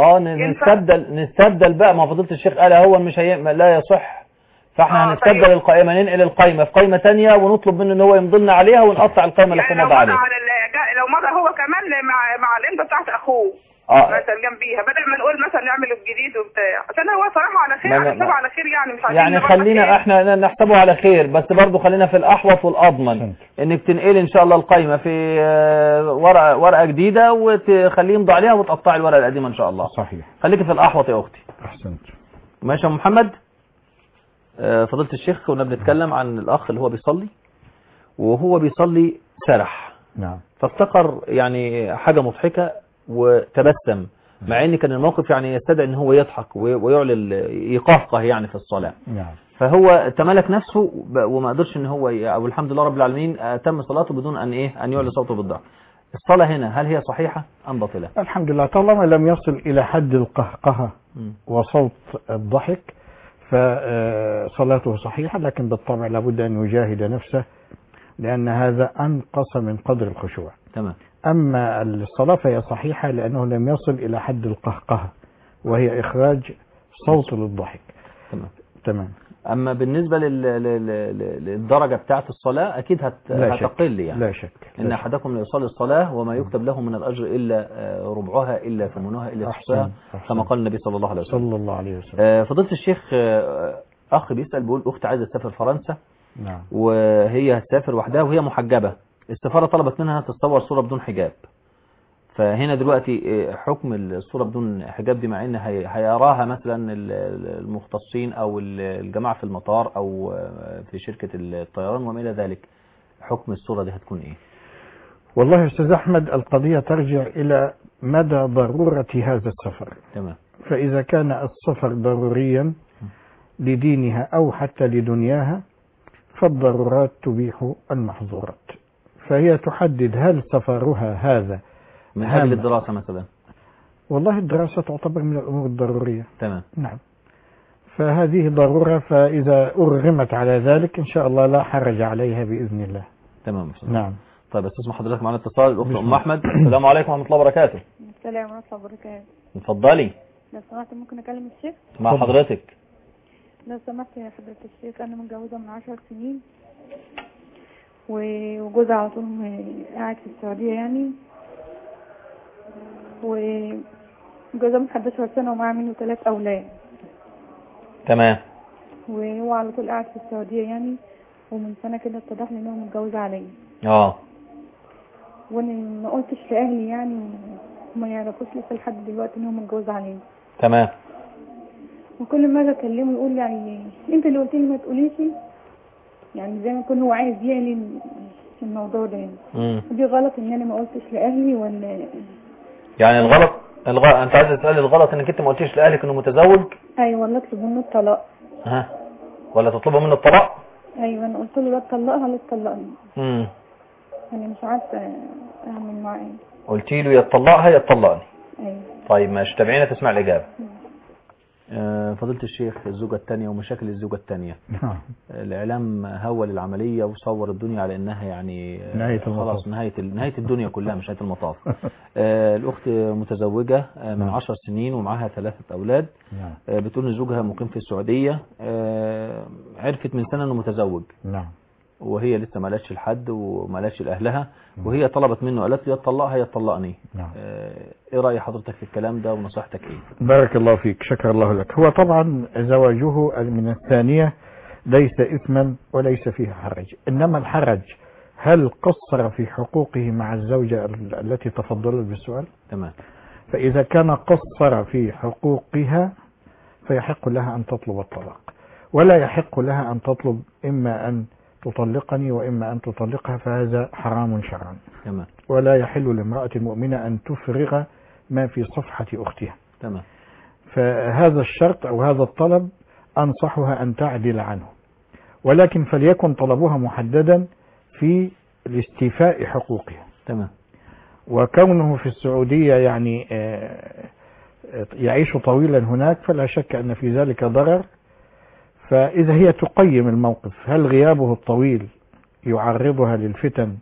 [SPEAKER 3] نستبدل بقى. ما فضيلة الشيخ قال هو مش لا يصح، فاحنا هنستبدل طيب. القائمة، ننقل القائمة في قائمة تانية ونطلب منه ان هو يمضلنا عليها ونقطع القائمة اللي
[SPEAKER 5] يعني
[SPEAKER 3] مضى عليها.
[SPEAKER 5] لو مضى هو كمان مع الامضة بتاعت اخوه مثلا جنبيها، بدل ما نقول مثلا نعمل الجديد وبتاع، عشان هو صراحة على خير نحسبه على خير يعني مش عايزين
[SPEAKER 3] يعني خلينا احنا نحسبه على خير، بس برضو خلينا في الاحوط والاضمن انك تنقلي ان شاء الله القائمة في ورقة جديدة وتخليه يمضي عليها وتقطعي الورقة القديمة ان شاء الله.
[SPEAKER 4] صحيح.
[SPEAKER 3] خليكي في الاحوط يا اختي.
[SPEAKER 4] احسنت.
[SPEAKER 3] ماشي يا محمد. فضيلة الشيخ كنا بنتكلم عن الأخ اللي هو بيصلي وهو بيصلي سرح.
[SPEAKER 4] نعم.
[SPEAKER 3] فافتكر يعني حاجة مضحكة وتبسم، مع ان كان الموقف يعني يستدعي ان هو يضحك ويعلن يقهقه يعني في الصلاة.
[SPEAKER 4] نعم.
[SPEAKER 3] فهو تملك نفسه وما قدرش ان هو والحمد لله رب العالمين تم صلاته بدون ان يعلن صوته بالضحك. الصلاة هنا هل هي صحيحة ام باطلة؟
[SPEAKER 4] الحمد لله طالما لم يصل الى حد القهقهة وصوت الضحك فصلاته صحيحة، لكن بالطبع لابد أن يجاهد نفسه لأن هذا أنقص من قدر الخشوع.
[SPEAKER 3] تمام.
[SPEAKER 4] أما الصلاة فهي صحيحة لأنه لم يصل إلى حد القهقهة وهي إخراج صوت للضحك. تمام.
[SPEAKER 3] أما بالنسبة للدرجة بتاعت الصلاة أكيد هتقل يعني.
[SPEAKER 4] لا شك.
[SPEAKER 3] إن أحدكم يصلي الصلاة وما يكتب له من الأجر إلا ربعها إلا ثمنها إلا ثلثها كما قال النبي صلى الله عليه وسلم.
[SPEAKER 4] صلى الله عليه وسلم.
[SPEAKER 3] فضيلة الشيخ، أخ بيسأل بيقول أخت عايزة تسافر فرنسا.
[SPEAKER 4] نعم.
[SPEAKER 3] وهي هتسافر وحدها وهي محجبة. السفارة طلبت منها تتصور صورة بدون حجاب. فهنا دلوقتي حكم الصورة بدون حجاب دي مع ان هيراها مثلا المختصين او الجماعة في المطار او في شركة الطيران وما الى ذلك، حكم الصورة دي هتكون ايه؟
[SPEAKER 4] والله يا استاذ احمد القضية ترجع الى مدى ضرورة هذا السفر.
[SPEAKER 3] تمام.
[SPEAKER 4] فاذا كان السفر ضروريا لدينها او حتى لدنياها فالضرورات تبيح المحظورات، فهي تحدد هل سفرها هذا
[SPEAKER 3] من أجل الدراسة مثلا.
[SPEAKER 4] والله الدراسة تعتبر من الأمور الضرورية.
[SPEAKER 3] تمام.
[SPEAKER 4] نعم. فهذه ضرورة، فإذا أرغمت على ذلك إن شاء الله لا حرج عليها بإذن الله.
[SPEAKER 3] تمام.
[SPEAKER 4] نعم.
[SPEAKER 3] طيب استسمح حضرتك معنا اتصال الأخت أم أحمد. السلام عليكم ورحمة الله وبركاته.
[SPEAKER 7] السلام ورحمة الله وبركاته.
[SPEAKER 3] اتفضلي.
[SPEAKER 7] لو سمحت ممكن أكلم الشيخ؟
[SPEAKER 3] مع حضرتك.
[SPEAKER 7] لو سمحت يا حضرة الشيخ، أنا متجوزة من 10 سنين وجوزي على طول قاعد في السعودية يعني، وجوزي من 11 سنة ومعاه منه 3 أولاد.
[SPEAKER 3] تمام.
[SPEAKER 7] وهو على طول قاعد في السعودية يعني، ومن سنة كده اتضح لي إن هو متجوز عليا. وأنا ما قلتش لأهلي يعني، وما يعرفوش لسه لحد دلوقتي إن هو متجوز عليا.
[SPEAKER 3] تمام.
[SPEAKER 7] وكل ما اجي اكلمه يقول يعني انت اللي قلت لي ما تقوليش، يعني زي ما يكون هو عايز يعلن الموضوع ده يعني. دي غلط ان انا ما قلتش لاهلي ولا
[SPEAKER 3] يعني الغلط انت عايز تسالي الغلط انك انت ما قلتيش لاهلك انه متزوج؟
[SPEAKER 7] ايوه، ولا اطلب منه الطلاق.
[SPEAKER 3] ولا تطلبه منه الطلاق؟
[SPEAKER 7] ايوه، انا قلت له لا تطلقها لا تطلقني. انا مش عارفه اعمل معاه ايه.
[SPEAKER 3] قلتي له يا تطلقها يا تطلقني.
[SPEAKER 7] ايوه.
[SPEAKER 3] طيب ماشي، تابعينا تسمع الاجابه. فضيلة الشيخ، الزوجة الثانية ومشاكل الزوجة الثانية. الإعلام هول العملية وصور الدنيا على إنها يعني خلاص نهاية الدنيا كلها مش نهاية المطاف. الأخت متزوجة من 10 سنين ومعها 3 أولاد. بتقول إن زوجها مقيم في السعودية، عرفت من سنة إنه متزوج. وهي لسه ما قالتش لحد وما قالتش لأهلها، وهي طلبت منه، قالت له يا تطلقها يا تطلقني. ايه رأي حضرتك في الكلام ده ونصيحتك ايه؟
[SPEAKER 4] بارك الله فيك، شكر الله لك. هو طبعا زواجه من الثانية ليس إثما وليس فيه حرج، إنما الحرج هل قصر في حقوقه مع الزوجة التي تفضلت بالسؤال؟
[SPEAKER 3] تمام.
[SPEAKER 4] فإذا كان قصر في حقوقها فيحق لها أن تطلب الطلاق، ولا يحق لها أن تطلب إما أن تطلقني وإما أن تطلقها، فهذا حرام شرعا.
[SPEAKER 3] تمام.
[SPEAKER 4] ولا يحل لامرأة مؤمنة أن تفرغ ما في صفحة أختها.
[SPEAKER 3] تمام.
[SPEAKER 4] فهذا الشرط أو هذا الطلب أنصحها أن تعدل عنه، ولكن فليكن طلبها محددا في الاستيفاء حقوقها.
[SPEAKER 3] تمام.
[SPEAKER 4] وكونه في السعودية يعني يعيش طويلا هناك فلا شك أن في ذلك ضرر. فإذا هي تقيم الموقف، هل غيابه الطويل يعرضها للفتن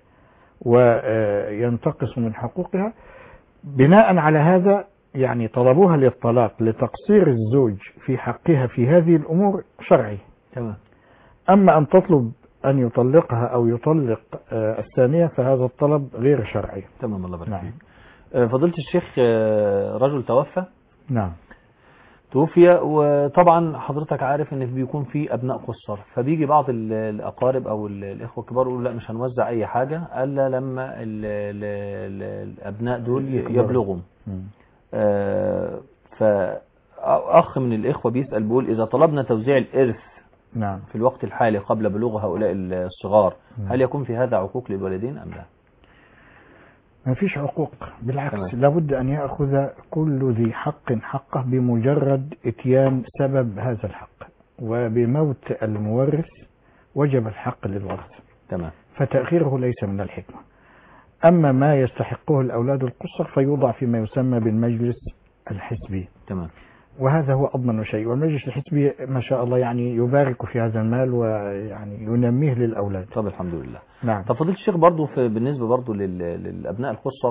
[SPEAKER 4] وينتقص من حقوقها، بناء على هذا يعني طلبوها للطلاق لتقصير الزوج في حقها في هذه الأمور شرعي.
[SPEAKER 3] تمام.
[SPEAKER 4] أما أن تطلب أن يطلقها أو يطلق الثانية فهذا الطلب غير شرعي.
[SPEAKER 3] تمام. الله يبارك فيك. فضيلة الشيخ، رجل توفى.
[SPEAKER 4] نعم.
[SPEAKER 3] توفي، وطبعا حضرتك عارف ان بيكون في ابناء قصر، فبيجي بعض الاقارب او الاخوه الكبار يقولوا لا مش هنوزع اي حاجه الا لما الابناء دول يبلغوا. فاخ من الاخوه بيسال بيقول اذا طلبنا توزيع الارث
[SPEAKER 4] نعم
[SPEAKER 3] في الوقت الحالي قبل بلوغ هؤلاء الصغار، هل يكون في هذا عقوق للوالدين ام لا؟
[SPEAKER 4] ما فيش عقوق، بالعكس لابد أن يأخذ كل ذي حق حقه بمجرد اتيان سبب هذا الحق، وبموت المورث وجب الحق للورث.
[SPEAKER 3] تمام.
[SPEAKER 4] فتأخيره ليس من الحكمة. أما ما يستحقه الأولاد القصر فيوضع فيما يسمى بالمجلس الحزبي.
[SPEAKER 3] تمام.
[SPEAKER 4] وهذا هو أضمن شيء، والمجلس الحزبي ما شاء الله يعني يبارك في هذا المال ويعني ينميه للأولاد.
[SPEAKER 3] طب الحمد لله.
[SPEAKER 4] نعم.
[SPEAKER 3] طب فضيلة الشيخ برضو بالنسبة برضو للأبناء القصر،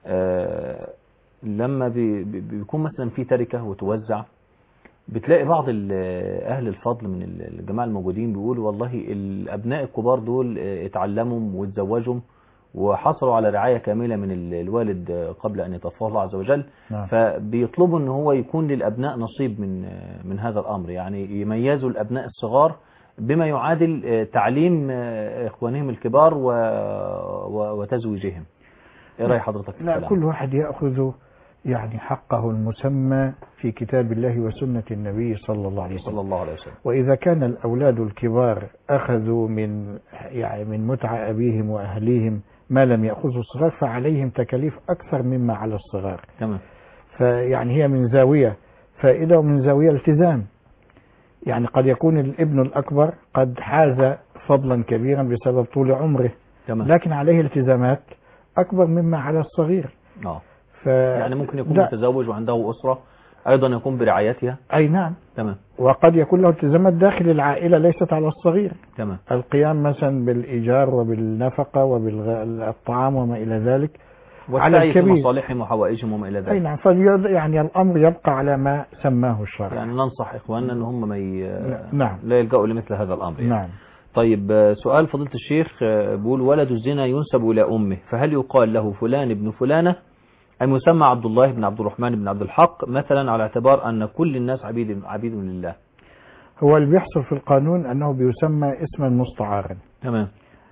[SPEAKER 3] لما بيكون مثلا في تركة وتوزع، بتلاقي بعض أهل الفضل من الجماعة الموجودين بيقولوا والله الأبناء الكبار دول اتعلموا واتزوجوا وحصلوا على رعاية كاملة من الوالد قبل أن يتوفاه الله عز وجل.
[SPEAKER 4] نعم.
[SPEAKER 3] فبيطلبوا أن هو يكون للأبناء نصيب من هذا الأمر، يعني يميزوا الأبناء الصغار بما يعادل تعليم إخوانهم الكبار وتزويجهم. إيه رأي حضرتك في
[SPEAKER 4] لا،
[SPEAKER 3] الكلام؟
[SPEAKER 4] كل واحد يأخذ يعني حقه المسمى في كتاب الله وسنة النبي صلى الله عليه وسلم. وإذا كان الأولاد الكبار أخذوا من متع أبيهم وأهليهم ما لم يأخذوا الصغار فعليهم تكاليف أكثر مما على الصغار.
[SPEAKER 3] تمام.
[SPEAKER 4] فيعني هي من زاوية فائدة ومن زاوية التزام. يعني قد يكون الابن الأكبر قد حاز فضلا كبيرا بسبب طول عمره.
[SPEAKER 3] تمام.
[SPEAKER 4] لكن عليه التزامات أكبر مما على الصغير.
[SPEAKER 3] يعني ممكن يكون متزوج وعنده أسرة أيضا يقوم برعايتها.
[SPEAKER 4] أي نعم.
[SPEAKER 3] تمام.
[SPEAKER 4] وقد يكون له التزامات داخل العائلة ليست على الصغير.
[SPEAKER 3] تمام.
[SPEAKER 4] القيام مثلا بالإيجار وبالنفقة وبالطعام وما إلى ذلك على
[SPEAKER 3] والسعي في
[SPEAKER 4] الكبير.
[SPEAKER 3] مصالحهم وحوائجهم وما إلى ذلك.
[SPEAKER 4] أي نعم. يعني الأمر يبقى على ما سماه الشرع.
[SPEAKER 3] يعني ننصح إخواننا أن هم
[SPEAKER 4] نعم.
[SPEAKER 3] لا يلجأوا لمثل هذا الأمر يعني.
[SPEAKER 4] نعم.
[SPEAKER 3] طيب سؤال فضيلة الشيخ بيقول ولد الزنا ينسب إلى أمه، فهل يقال له فلان ابن فلانة أم يسمى عبد الله بن عبد الرحمن بن عبد الحق مثلا، على اعتبار أن كل الناس عبيد لله؟
[SPEAKER 4] هو اللي بيحصل في القانون أنه بيسمى اسما مستعارا.
[SPEAKER 3] تمام.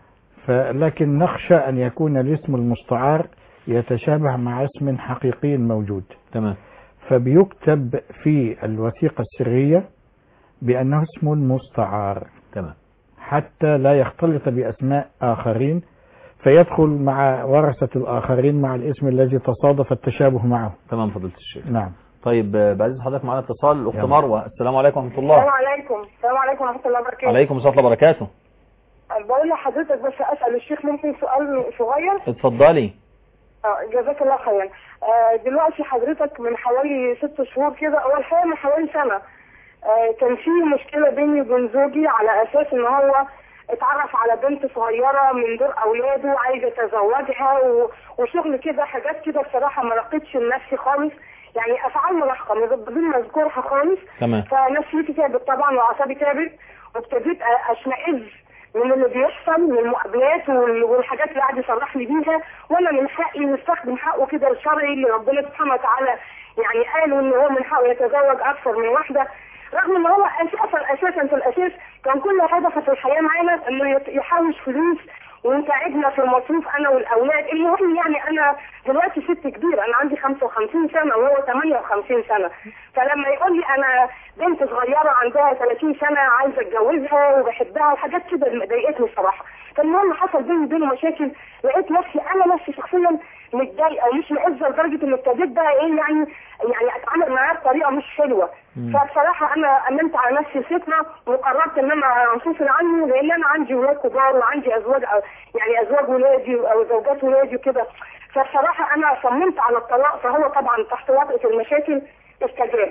[SPEAKER 4] لكن نخشى أن يكون الاسم المستعار يتشابه مع اسم حقيقي موجود.
[SPEAKER 3] تمام.
[SPEAKER 4] فبيكتب في الوثيقة السرية بأنه اسم مستعار.
[SPEAKER 3] تمام.
[SPEAKER 4] حتى لا يختلط بأسماء آخرين فيدخل مع ورثة الآخرين مع الاسم الذي تصادف التشابه معه.
[SPEAKER 3] تمام فضيلة الشيخ.
[SPEAKER 4] نعم.
[SPEAKER 3] طيب بعد حضرتك معنا اتصال الأخت مروة. السلام عليكم ورحمة الله.
[SPEAKER 5] السلام عليكم. السلام عليكم ورحمة الله وبركاته.
[SPEAKER 3] عليكم السلام ورحمة الله وبركاته.
[SPEAKER 5] بقول لحضرتك بس أسأل الشيخ ممكن سؤال صغير؟
[SPEAKER 3] اتفضلي.
[SPEAKER 5] جزاك الله خيرا. دلوقتي حضرتك من حوالي 6 شهور كده، أول حاجة من حوالي سنة كان في مشكلة بيني وبين زوجي على أساس إن هو اتعرف على بنت صغيرة من دور أولاده عايز يتزوجها وشغل كده، حاجات كده بصراحة ما رقتش لنفسي خالص، يعني أفعال مراهقة بدون مذكورها خالص.
[SPEAKER 3] تمام.
[SPEAKER 5] فنفسيتي تعبت طبعا وأعصابي تعبت، وابتديت أشمئز من اللي بيحصل من المقابلات والحاجات اللي قاعد يصرح لي بيها، وانا من حقي نستخدم حقه كده الشرعي اللي ربنا سبحانه وتعالى يعني قالوا ان هو من حقه يتزوج اكثر من واحده، رغم ان هو اساسا في الاساس كان كل هدفه في الحياه معانا انه يحوش فلوس ونساعدنا في المصروف انا والاولاد. المهم يعني انا دلوقتي ست كبيره، انا عندي 55 سنه وهو 58 سنه، فلما يقول لي انا بنت صغيره عندها 30 سنه عايزه اتجوزها وبحبها وحاجات كده ضايقتني الصراحه. فالمهم حصل بيني وبينه مشاكل، لقيت نفسي انا نفسي شخصيا متضايقه ومش مؤذيه لدرجه ان ابتديت بقى ايه يعني اتعامل معاه بطريقه مش حلوه. فبصراحه انا امنت على نفسي فتنه وقررت ان انا انفصل عنه، لان انا عندي ولاد كبار وعندي ازواج يعني ازواج ولادي او زوجات ولادي وكده. فبصراحه انا صممت على الطلاق، فهو طبعا تحت وطأة المشاكل استجاب.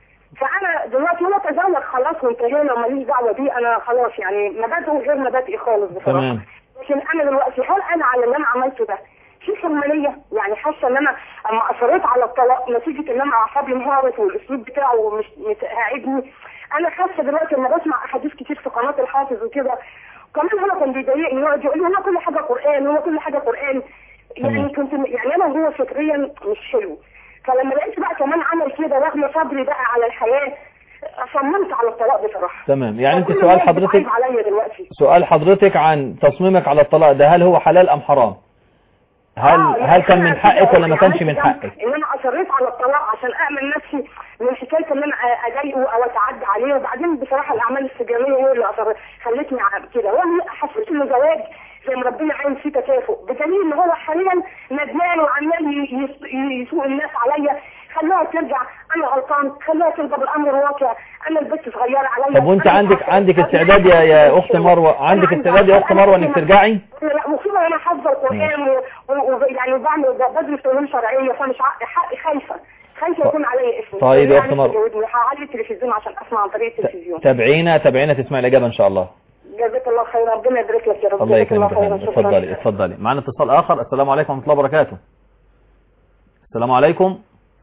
[SPEAKER 5] فانا دلوقتي هو تزوج خلاص وانتهينا وماليش دعوه بيه، انا خلاص يعني مبادئه غير مبادئي خالص بصراحه.
[SPEAKER 3] تمام.
[SPEAKER 5] لكن انا دلوقتي هل انا على اللي انا عملته ده في حرمانيه؟ يعني حاسه ان انا اما اصريت على الطلاق نتيجه ان انا اعصابي انهارت والاسلوب بتاعه مش هاعدني. انا حاسه دلوقتي لما بسمع احاديث كتير في قناه الحافظ وكده، كمان هو كان بيضايقني يقعد يقول لي هو كل حاجه قران هو كل حاجه قران. يعني كنت يعني انا هو فكريا مش حلو. فلما لقيت بقى كمان عمل كده رغم صبري بقى على الحياه صممت على الطلاق بصراحه.
[SPEAKER 3] تمام. يعني انت سؤال حضرتك عن تصميمك على الطلاق ده هل هو حلال ام حرام؟ هل كان من حقك ولا ما كانش من حقك؟
[SPEAKER 5] ان انا اصريت على الطلاق عشان اامن نفسي من حكايه ان انا اضايقه او اتعدى عليه، وبعدين بصراحه الاعمال السجانيه هي اللي خلتني كده. هو حسيت ان الزواج زي ما ربنا عايز فيه تكافؤ، بدليل ان هو حاليا ندمان وعمال يسوق الناس عليا. خلوها ترجع، انا غلطان، خلوها ترجع بالامر الواقع، انا البنت صغيره عليا.
[SPEAKER 3] طب وانت عندك استعداد يا اخت مروه، عندك استعداد يا اخت مروه انك ترجعي؟
[SPEAKER 5] لا مصيبه، انا حافظه القران ويعني بدرس علوم شرعيه، فمش حقي خايفه يكون عليا اسم.
[SPEAKER 3] طيب يا اخت مروه
[SPEAKER 5] هعلي التلفزيون عشان اسمع عن طريق التلفزيون.
[SPEAKER 3] تابعينا تسمع الاجابه ان شاء الله.
[SPEAKER 5] جزاك الله خير، ربنا يبارك لك يا رب.
[SPEAKER 3] الله يكرمك. اتفضلي. معنا اتصال اخر. السلام عليكم ورحمه الله وبركاته. السلام عليكم.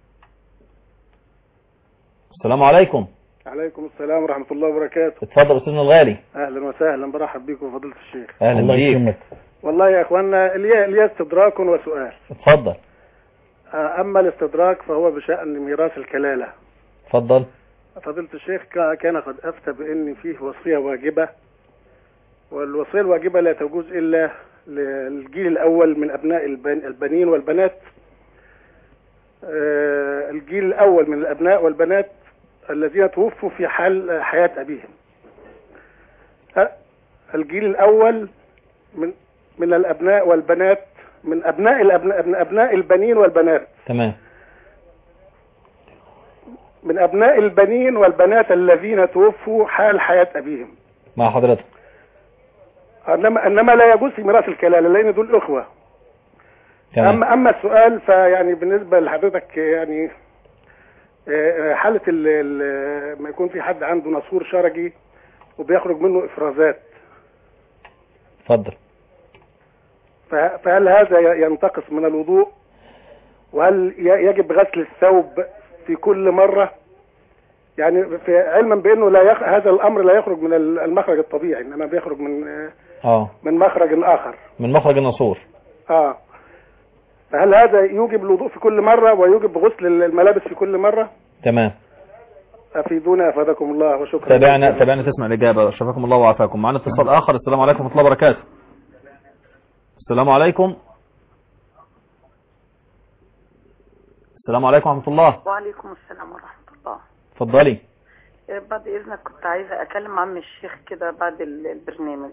[SPEAKER 3] السلام عليكم.
[SPEAKER 8] عليكم السلام ورحمة الله وبركاته.
[SPEAKER 3] اتفضل استاذنا الغالي.
[SPEAKER 8] اهلا وسهلا، برحب بكم فضيلة الشيخ.
[SPEAKER 3] اهلا بيك.
[SPEAKER 8] والله يا اخوانا لي استدراك وسؤال.
[SPEAKER 3] اتفضل.
[SPEAKER 8] اما الاستدراك فهو بشأن ميراث الكلالة.
[SPEAKER 3] اتفضل.
[SPEAKER 8] فضيلة الشيخ كان قد افتى بان فيه وصية واجبة، والوصية الواجبة لا تجوز الا للجيل الاول من ابناء البنين والبنات. الجيل الاول من الابناء والبنات الذين توفوا في حال حياة أبيهم. الجيل الأول من الأبناء والبنات، من أبناء البنين والبنات.
[SPEAKER 3] تمام.
[SPEAKER 8] من أبناء البنين والبنات الذين توفوا حال حياة أبيهم.
[SPEAKER 3] مع حضرتك.
[SPEAKER 8] إنما لا يجوز في ميراث الكلالة لأن دول أخوة. تمام. أما السؤال فيعني بالنسبة لحضرتك يعني حالة ما يكون في حد عنده ناسور شرجي وبيخرج منه إفرازات.
[SPEAKER 3] اتفضل.
[SPEAKER 8] فهل هذا ينتقص من الوضوء؟ وهل يجب غسل الثوب في كل مرة؟ يعني علما بأنه هذا الأمر لا يخرج من المخرج الطبيعي، إنما بيخرج من مخرج آخر، من
[SPEAKER 3] مخرج الناسور.
[SPEAKER 8] فهل هذا يوجب الوضوء في كل مرة ويوجب غسل الملابس في كل مرة؟
[SPEAKER 3] تمام.
[SPEAKER 8] أفيدونا أفادكم الله وشكرا.
[SPEAKER 3] تابعنا تسمع الإجابة. شفاكم الله وعافاكم. معنا اتصال آخر. السلام عليكم ورحمة الله وبركاته. السلام عليكم. السلام عليكم ورحمة الله.
[SPEAKER 9] وعليكم السلام ورحمة الله.
[SPEAKER 3] اتفضلي.
[SPEAKER 9] بعد إذنك كنت عايزة أكلم عم الشيخ كده بعد البرنامج.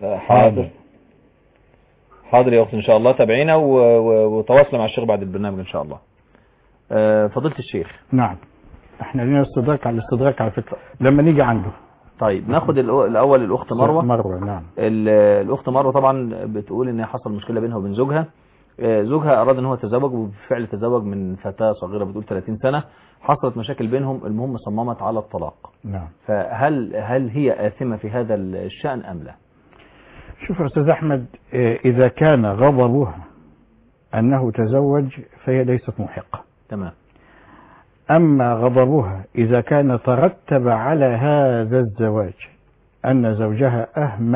[SPEAKER 3] حاضر يا أختي إن شاء الله. تابعينا وتواصل مع الشيخ بعد البرنامج إن شاء الله. فضيلة الشيخ.
[SPEAKER 4] نعم. احنا لنا استدراك على الاستدراك على فكرة لما نيجي عنده.
[SPEAKER 3] طيب ناخد الأول الأخت مروة.
[SPEAKER 4] نعم.
[SPEAKER 3] الأخت مروة طبعا بتقول إن حصل مشكلة بينها وبين زوجها. زوجها أراد إن هو يتزوج وبالفعل تزوج من فتاة صغيرة بتقول 30 سنة. حصلت مشاكل بينهم، المهم صممت على الطلاق.
[SPEAKER 4] نعم.
[SPEAKER 3] فهل هي آثمة في هذا الشأن أم لا؟
[SPEAKER 4] شوف يا أستاذ أحمد، إذا كان غضبها أنه تزوج فهي ليست محقة.
[SPEAKER 3] تمام.
[SPEAKER 4] أما غضبها إذا كان ترتب على هذا الزواج أن زوجها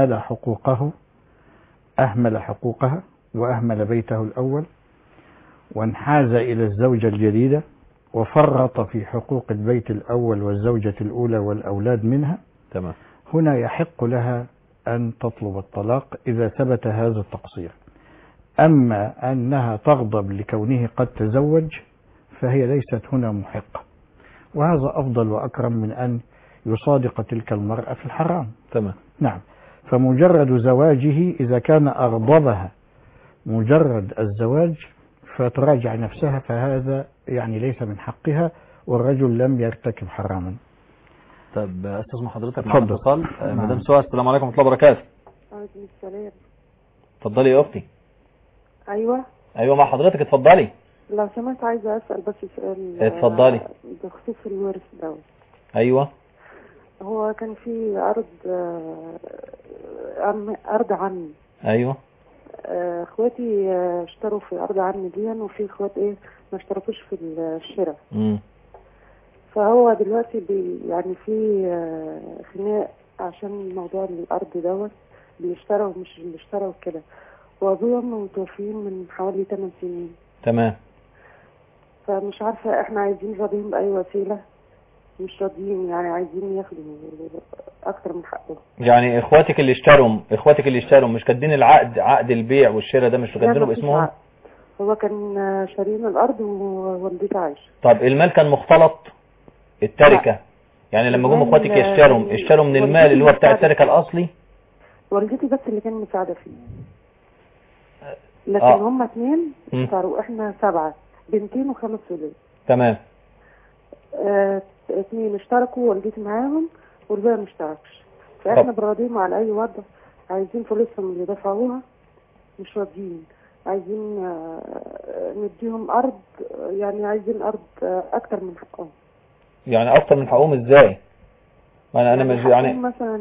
[SPEAKER 4] أهمل حقوقها وأهمل بيته الأول وانحاز إلى الزوجة الجديدة وفرط في حقوق البيت الأول والزوجة الأولى والأولاد منها.
[SPEAKER 3] تمام.
[SPEAKER 4] هنا يحق لها أن تطلب الطلاق إذا ثبت هذا التقصير. أما أنها تغضب لكونه قد تزوج فهي ليست هنا محقة، وهذا أفضل وأكرم من أن يصادق تلك المرأة في الحرام.
[SPEAKER 3] تمام.
[SPEAKER 4] نعم. فمجرد زواجه إذا كان أغضبها مجرد الزواج فتراجع نفسها، فهذا يعني ليس من حقها والرجل لم يرتكب حراما.
[SPEAKER 3] طب استاذ حضرتك مع اتصال مدام سؤال. السلام عليكم ورحمه الله وبركاته.
[SPEAKER 10] وعليكم السلام.
[SPEAKER 3] اتفضلي يا اختي.
[SPEAKER 10] ايوه
[SPEAKER 3] مع حضرتك اتفضلي.
[SPEAKER 10] لو سمحت عايزه اسال بس سؤال.
[SPEAKER 3] اتفضلي.
[SPEAKER 10] بخصوص الورث دوت.
[SPEAKER 3] ايوه.
[SPEAKER 10] هو كان في ارض عمي.
[SPEAKER 3] ايوه.
[SPEAKER 10] اخواتي اشتروا في ارض عمي دي، وفي اخوات ما اشتركوش في الشراء. فهو دلوقتي يعني في خناق عشان موضوع الارض دوت، بيشتروا ومش اللي اشتروا كده، وابويا وامي متوفيين من حوالي 8 سنين.
[SPEAKER 3] تمام.
[SPEAKER 10] فمش عارفه احنا عايزين راضيين باي وسيله، مش راضيين يعني عايزين ياخدوا اكتر من حقهم.
[SPEAKER 3] يعني اخواتك اللي اشتروا مش كاتبين العقد، عقد البيع والشراء ده مش كاتبينه باسمهم؟
[SPEAKER 10] هو كان شارين الارض ووالدتي عايشه.
[SPEAKER 3] طب المال كان مختلط التركه؟ يعني لما جم اخواتك اشتروا من المال اللي هو بتاع التركه الاصلي؟
[SPEAKER 10] والدتي بس اللي كان مساعده فيه، لكن هم 2 اشتروا، احنا 7 بنتين و5 ولاد.
[SPEAKER 3] تمام.
[SPEAKER 10] 2 اشتركوا والدتي معاهم والباقي ما اشتركش، فاحنا براضيهم على اي وضع، عايزين فلوسهم اللي دفعوها، مش راضيين، عايزين نديهم ارض، يعني عايزين ارض اكتر من حقهم.
[SPEAKER 3] يعني اكتر من حقهم ازاي؟ انا مش يعني
[SPEAKER 10] مثلا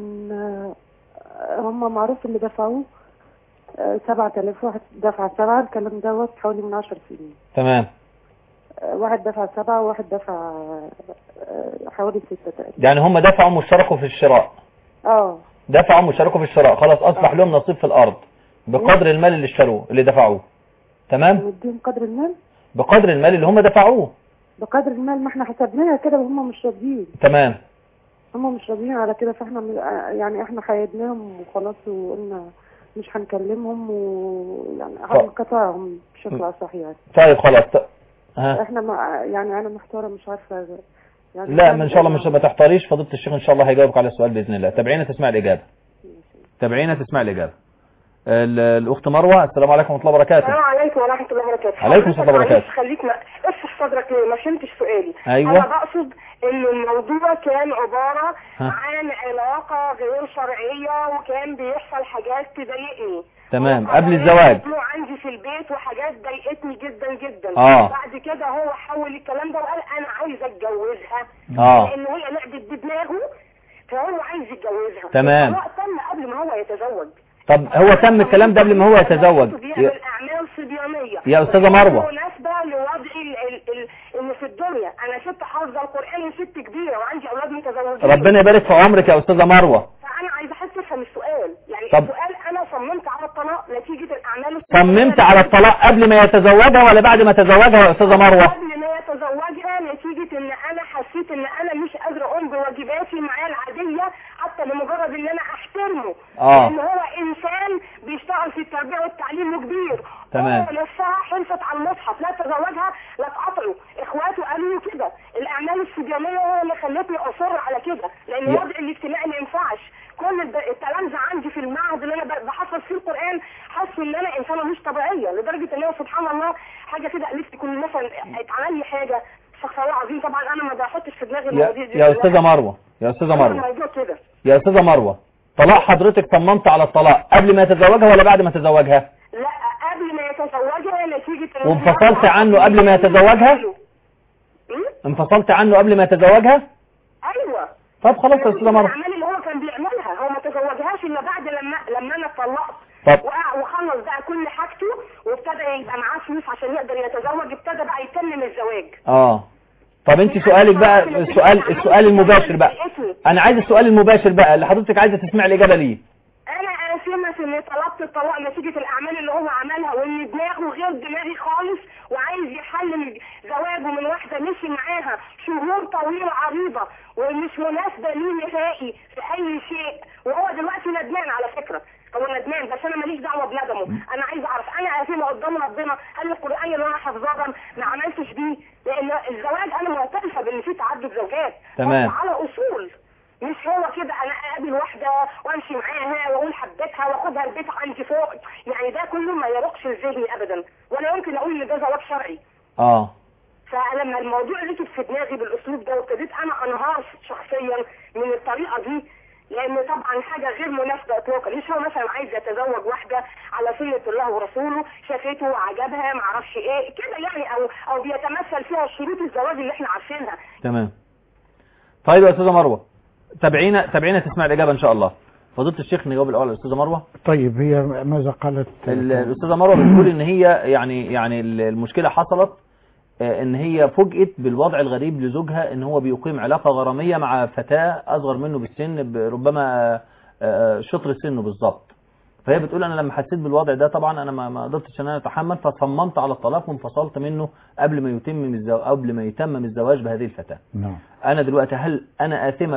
[SPEAKER 10] هم معروف اللي دفعوه 7000، واحد دفع 7، الكلام دوت حوالي من 10 سنين.
[SPEAKER 3] تمام.
[SPEAKER 10] واحد دفع 7 وواحد دفع حوالي 6 تقريبا.
[SPEAKER 3] يعني هم دفعوا مشتركوا في الشراء. دفعوا مشتركوا في الشراء، خلاص اصبح لهم نصيب في الارض بقدر المال اللي اشتروه اللي دفعوه. تمام.
[SPEAKER 10] نديهم قدر المال؟
[SPEAKER 3] بقدر المال اللي هم دفعوه.
[SPEAKER 10] بقدر المال، ما احنا حسبناها كده وهم مش راضيين.
[SPEAKER 3] تمام.
[SPEAKER 10] هم مش راضيين على كده، فاحنا يعني احنا حيدناهم وخلاص، وقلنا مش هنكلمهم، ويعني هنقطعهم بشكل اصح يعني.
[SPEAKER 3] طيب خلاص.
[SPEAKER 10] احنا يعني انا محتاره مش عارفه يعني.
[SPEAKER 3] لا ان شاء الله مش ما تحتاريش، فضيله الشيخ ان شاء الله هيجاوبك على السؤال باذن الله. تابعينا تسمع الاجابه. الاخت مروه. السلام عليكم ورحمه الله وبركاته.
[SPEAKER 11] السلام عليكم ورحمه الله وبركاته.
[SPEAKER 3] عليكم السلام ورحمه الله وبركاته.
[SPEAKER 11] خليك افتح صدرك، ما فهمتش سؤالي.
[SPEAKER 3] أيوة.
[SPEAKER 11] انا بقصد ان الموضوع كان عباره عن علاقه غير شرعيه، وكان بيحصل حاجات تضايقني.
[SPEAKER 3] تمام. قبل الزواج.
[SPEAKER 11] عندي في البيت وحاجات ضايقتني جدا جدا. بعد كده هو حول الكلام ده وقال انا عايز اتجوزها لان هي لعبت بدماغه فهو عايز يتجوزها.
[SPEAKER 3] تمام.
[SPEAKER 11] هو تم قبل ما هو يتزوج.
[SPEAKER 3] طب هو تم الكلام ده قبل ما هو يتزوج
[SPEAKER 11] بيعمل اعمال صبيانيه
[SPEAKER 3] يا استاذه مروه
[SPEAKER 11] مناسبه لوضعي ان في الدنيا انا ست حافظه القران وست كبيره وعندي اولاد متزوجين.
[SPEAKER 3] ربنا يبارك في عمرك يا استاذه مروه.
[SPEAKER 11] فانا عايزه احس افهم السؤال يعني
[SPEAKER 3] طب.
[SPEAKER 11] السؤال انا صممت على الطلاق نتيجه الاعمال
[SPEAKER 3] صممت على الطلاق قبل ما يتزوجها ولا بعد ما تزوجها يا استاذه مروه؟
[SPEAKER 11] قبل ما يتزوجها نتيجه ان انا حسيت ان انا مش قادره اقوم بواجباتي معاه العاديه حتى لمجرد ان انا احترمه لان هو انسان بيشتغل في التربيه والتعليم وكبير.
[SPEAKER 3] تمام.
[SPEAKER 11] هو نفسها حلفت على المصحف لا تزوجها لا تقاطعه. اخواته قالوا كده الاعمال الصبيانيه هو اللي خلتني اصر على كده لان وضعي الاجتماعي ما ينفعش. كل التلامذه عندي في المعهد اللي انا بحفظ فيه القران حاسس ان انا انسانه مش طبيعيه لدرجه ان انا سبحان الله حاجه كده قالت لي كل مثلا اتعمل لي حاجه استغفر الله العظيم طبعا انا ما بحطش في دماغي المواضيع دي.
[SPEAKER 3] يا استاذه مروه يا استاذه مروه يا استاذه مروه طلاق حضرتك صممت على الطلاق قبل ما يتزوجها ولا بعد ما تزوجها؟
[SPEAKER 11] لا قبل ما يتزوجها نتيجه
[SPEAKER 3] وانفصلت عنه قبل ما يتزوجها؟ انفصلت عنه قبل ما يتزوجها؟
[SPEAKER 11] ايوه.
[SPEAKER 3] طب خلاص يا استاذه مروه.
[SPEAKER 11] الاعمال اللي هو كان بيعملها هو ما تزوجهاش الا بعد لما انا اتطلقت.
[SPEAKER 3] طب.
[SPEAKER 11] وخلص بقى كل حاجته وابتدى يبقى معاه فلوس عشان يقدر يتزوج ابتدى بقى يتمم الزواج.
[SPEAKER 3] طب انت سؤالك بقى السؤال المباشر بقى انا عايز السؤال المباشر بقى اللي حضرتك عايزه تسمع الاجابه ليه.
[SPEAKER 11] انا اسمه في اني طلبت الطلاق نتيجه الاعمال اللي هو عملها وان دماغه غير دماغي خالص وعايز يحلل زواجه من واحده مشي معاها شهور طويله عريضه ومش مناسبه ليه نهائي في اي شيء وهو دلوقتي ندمان على فكره. هو ندمان بس انا ماليش دعوه بندمه. انا عايز اعرف انا اسمه قدام ربنا هل القران اللي انا حافظاه ما عملتش بيه لان الزواج انا معترفه بان في تعدد زوجات.
[SPEAKER 3] تمام.
[SPEAKER 11] على اصول مش هو كده انا اقابل واحده وامشي معاها واقول حبيتها واخدها البيت عندي فوق يعني ده كله ما يروقش لذهني ابدا ولا يمكن اقول ان ده زواج شرعي. فلما الموضوع ركب في دماغي بالاسلوب ده وابتديت انا انهار شخصيا من الطريقه دي لان طبعا حاجه غير مناسبه اطلاقا. مش هو مثلا عايز يتزوج واحده على سنه الله ورسوله شافته وعجبها ما اعرفش ايه كده يعني او بيتمثل فيها شروط الزواج اللي احنا عارفينها.
[SPEAKER 3] تمام. طيب يا استاذه مروه تابعينا تسمع الاجابه ان شاء الله. فضيله الشيخ نجاوب الاول الاستاذه مروه.
[SPEAKER 4] طيب هي ماذا قالت؟
[SPEAKER 3] الاستاذه مروه بتقول ان هي يعني المشكله حصلت ان هي فوجئت بالوضع الغريب لزوجها ان هو بيقيم علاقه غراميه مع فتاه اصغر منه بالسن ربما شطر سنه بالظبط. فهي بتقول انا لما حسيت بالوضع ده طبعا انا ما قدرتش ان انا اتحمل فصممت على الطلاق وانفصلت منه قبل ما يتمم الزواج بهذه الفتاه.
[SPEAKER 4] نعم.
[SPEAKER 3] انا دلوقتي هل انا آثمة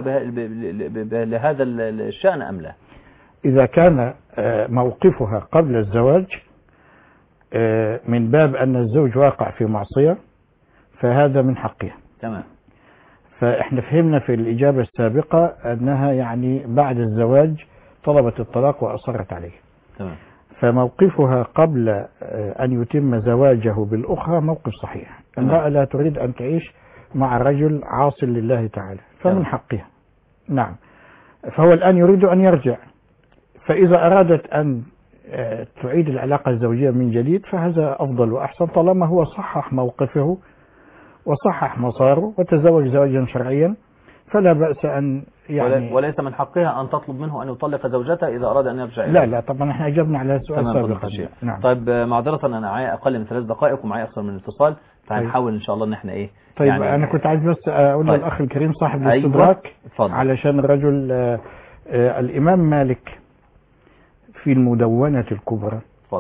[SPEAKER 3] لهذا الشأن ام لا؟
[SPEAKER 4] اذا كان موقفها قبل الزواج من باب ان الزوج واقع في معصية فهذا من حقها.
[SPEAKER 3] تمام.
[SPEAKER 4] فاحنا فهمنا في الإجابة السابقة أنها يعني بعد الزواج طلبت الطلاق وأصرت عليه.
[SPEAKER 3] تمام.
[SPEAKER 4] فموقفها قبل أن يتم زواجه بالأخرى موقف صحيح. امرأة لا تريد أن تعيش مع رجل عاص لله تعالى فمن حقها. نعم. فهو الآن يريد أن يرجع فإذا أرادت أن تعيد العلاقة الزوجية من جديد فهذا أفضل وأحسن طالما هو صحح موقفه وصحح مساره وتزوج زواجا شرعيا فلا بأس أن يعني
[SPEAKER 3] وليس من حقها أن تطلب منه أن يطلق زوجته إذا أراد أن يرجع
[SPEAKER 4] إليه. لا طبعا احنا أجبنا على سؤال سابقا.
[SPEAKER 3] نعم. طيب معذرة أنا معايا أقل من 3 دقائق ومعايا أكثر من اتصال فهنحاول إن شاء الله إن احنا إيه.
[SPEAKER 4] طيب يعني أنا كنت عايز بس أقول للأخ الكريم صاحب الاستدراك علشان الرجل الإمام مالك في المدونة الكبرى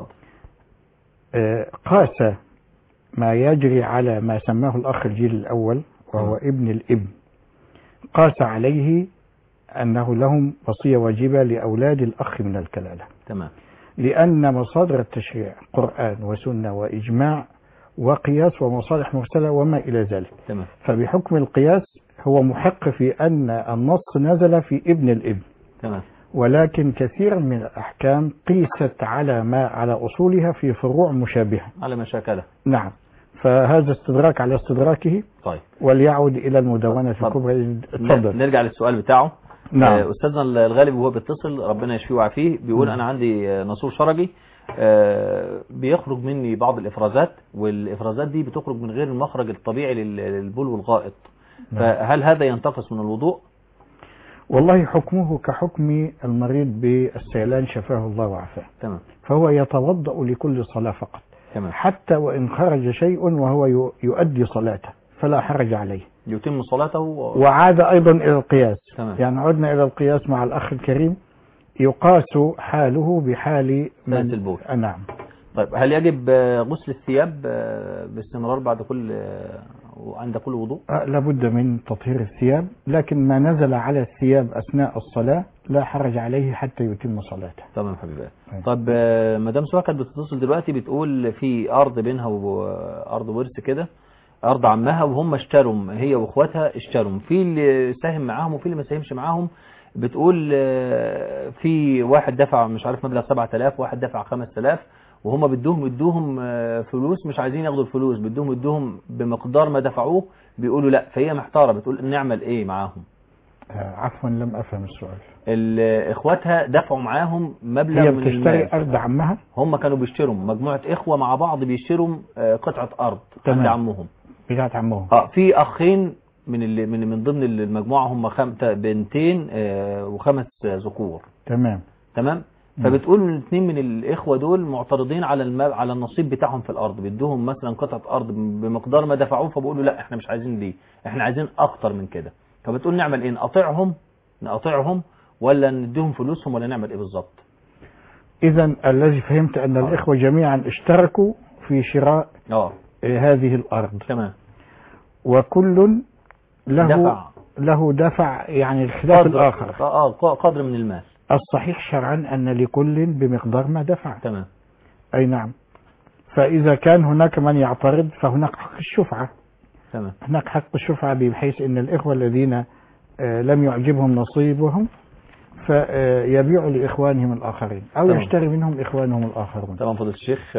[SPEAKER 4] قاس ما يجري على ما سماه الأخ الجيل الأول وهو ابن الابن قاس عليه أنه لهم وصية واجبة لأولاد الأخ من الكلالة.
[SPEAKER 3] تمام.
[SPEAKER 4] لأن مصادر التشريع قرآن وسنة وإجماع وقياس ومصالح مرسلة وما إلى ذلك.
[SPEAKER 3] تمام.
[SPEAKER 4] فبحكم القياس هو محق في أن النص نزل في ابن الابن.
[SPEAKER 3] تمام.
[SPEAKER 4] ولكن كثيرا من الأحكام قيست على أصولها في فروع مشابهة
[SPEAKER 3] على مشاكلها.
[SPEAKER 4] نعم. فهذا استدراك على استدراكه.
[SPEAKER 3] طيب.
[SPEAKER 4] وليعود إلى المدونة الكبرى. اتفضل.
[SPEAKER 3] نرجع للسؤال بتاعه.
[SPEAKER 4] نعم.
[SPEAKER 3] أستاذنا الغالب وهو بيتصل ربنا يشفيه ويعافيه بيقول أنا عندي نسور شرجي بيخرج مني بعض الإفرازات، والإفرازات دي بتخرج من غير المخرج الطبيعي للبول والغائط، فهل هذا ينتقص من الوضوء؟
[SPEAKER 4] والله حكمه كحكم المريض بالسيلان شفاه الله وعافاه.
[SPEAKER 3] تمام.
[SPEAKER 4] فهو يتوضأ لكل صلاة فقط.
[SPEAKER 3] تمام.
[SPEAKER 4] حتى وإن خرج شيء وهو يؤدي صلاته فلا حرج عليه،
[SPEAKER 3] يتم صلاته
[SPEAKER 4] وعاد أيضا إلى القياس.
[SPEAKER 3] تمام.
[SPEAKER 4] يعني عدنا إلى القياس مع الأخ الكريم، يقاس حاله بحال من
[SPEAKER 3] البول.
[SPEAKER 4] نعم.
[SPEAKER 3] طيب هل يجب غسل الثياب باستمرار بعد عند كل وضوء؟
[SPEAKER 4] لابد من تطهير الثياب، لكن ما نزل على الثياب أثناء الصلاة لا حرج عليه حتى يتم صلاته.
[SPEAKER 3] تمام حبيبي. طب مدام سهى كانت بتتصل دلوقتي بتقول في أرض بينها وأرض ورث كده، أرض عمها، وهم اشتروا، هي وأخواتها اشتروا، في اللي ساهم معاهم وفي اللي ما ساهمش معاهم. بتقول في واحد دفع مش عارف مبلغ 7000، واحد دفع 5000، وهم بدوهم فلوس، مش عايزين ياخدوا الفلوس، بدوهم بمقدار ما دفعوه، بيقولوا لا. فهي محتارة بتقول نعمل ايه معاهم؟
[SPEAKER 4] عفوا لم افهم السؤال.
[SPEAKER 3] اخواتها دفعوا معاهم مبلغ من المال.
[SPEAKER 4] هي بتشتري ارض عمها؟
[SPEAKER 3] هم كانوا بيشتروا، مجموعة اخوة مع بعض بيشتروا قطعة ارض عند عمهم.
[SPEAKER 4] بتاعت عمهم.
[SPEAKER 3] في اخين من ضمن المجموعة، هم بنتين وخمس ذكور. تمام. فبتقول الاثنين من الاخوه دول معترضين على النصيب بتاعهم في الارض، بدهم مثلا قطعه ارض بمقدار ما دفعوه، فبيقولوا لا احنا مش عايزين دي، احنا عايزين اكتر من كده. فبتقول نعمل ايه؟ نقاطعهم ولا نديهم فلوسهم ولا نعمل ايه بالظبط؟
[SPEAKER 4] اذا الذي فهمت ان الاخوه جميعا اشتركوا في شراء هذه الارض.
[SPEAKER 3] تمام.
[SPEAKER 4] وكل له دفع يعني الخلاف الاخر
[SPEAKER 3] قدر من المال.
[SPEAKER 4] الصحيح شرعا أن لكل بمقدار ما دفع.
[SPEAKER 3] تمام.
[SPEAKER 4] أي نعم. فإذا كان هناك من يعترض فهناك حق الشفعة.
[SPEAKER 3] تمام.
[SPEAKER 4] هناك حق الشفعة بحيث أن الإخوة الذين لم يعجبهم نصيبهم فيبيعوا لإخوانهم الآخرين أو
[SPEAKER 3] تمام.
[SPEAKER 4] يشتري منهم إخوانهم الآخرون.
[SPEAKER 3] تمام. فضل الشيخ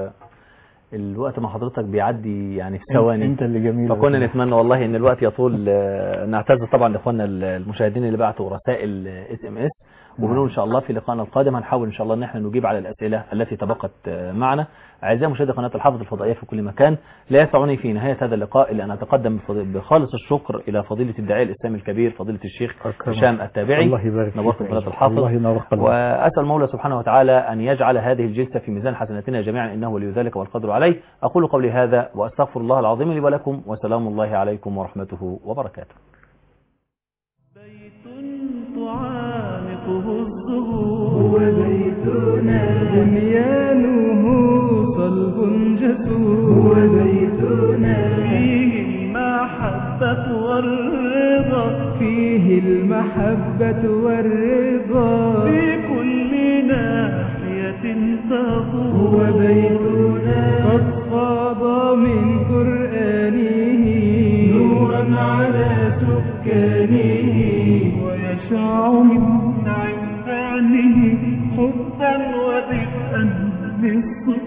[SPEAKER 3] الوقت مع حضرتك بيعدي يعني في ثواني،
[SPEAKER 4] انت اللي جميل.
[SPEAKER 3] فكنا نتمنى والله ان الوقت يطول. نعتذر طبعا لاخواننا المشاهدين اللي بعتوا رسائل SMS، وبنقول ان شاء الله في لقائنا القادم هنحاول ان شاء الله ان احنا نجيب على الاسئله التي تبقت معنا. اعزائي مشاهدي قناه الحافظ الفضائيه في كل مكان، لا يسعني في نهايه هذا اللقاء الا ان اتقدم بخالص الشكر الى فضيله الداعيه الاسلامي الكبير فضيله الشيخ هشام التابعي.
[SPEAKER 4] الله يبارك فيك.
[SPEAKER 3] نورت قناه الحافظ. واسال المولى سبحانه وتعالى ان يجعل هذه الجلسه في ميزان حسناتنا جميعا، انه ولي ذلك والقدر عليه. اقول قولي هذا واستغفر الله العظيم لي ولكم، وسلام الله عليكم ورحمته وبركاته.
[SPEAKER 2] تعانقه الزهور،
[SPEAKER 1] هو بيتنا بنيانه صلب جسور، هو بيتنا
[SPEAKER 2] فيه المحبة والرضا،
[SPEAKER 1] فيه المحبة والرضا،
[SPEAKER 2] في كل ناحية تدور،
[SPEAKER 1] هو بيتنا قد فاض من قرآنه نورا على سكانه،
[SPEAKER 2] ويشع من عند عينه حبا ودفئا للصدور.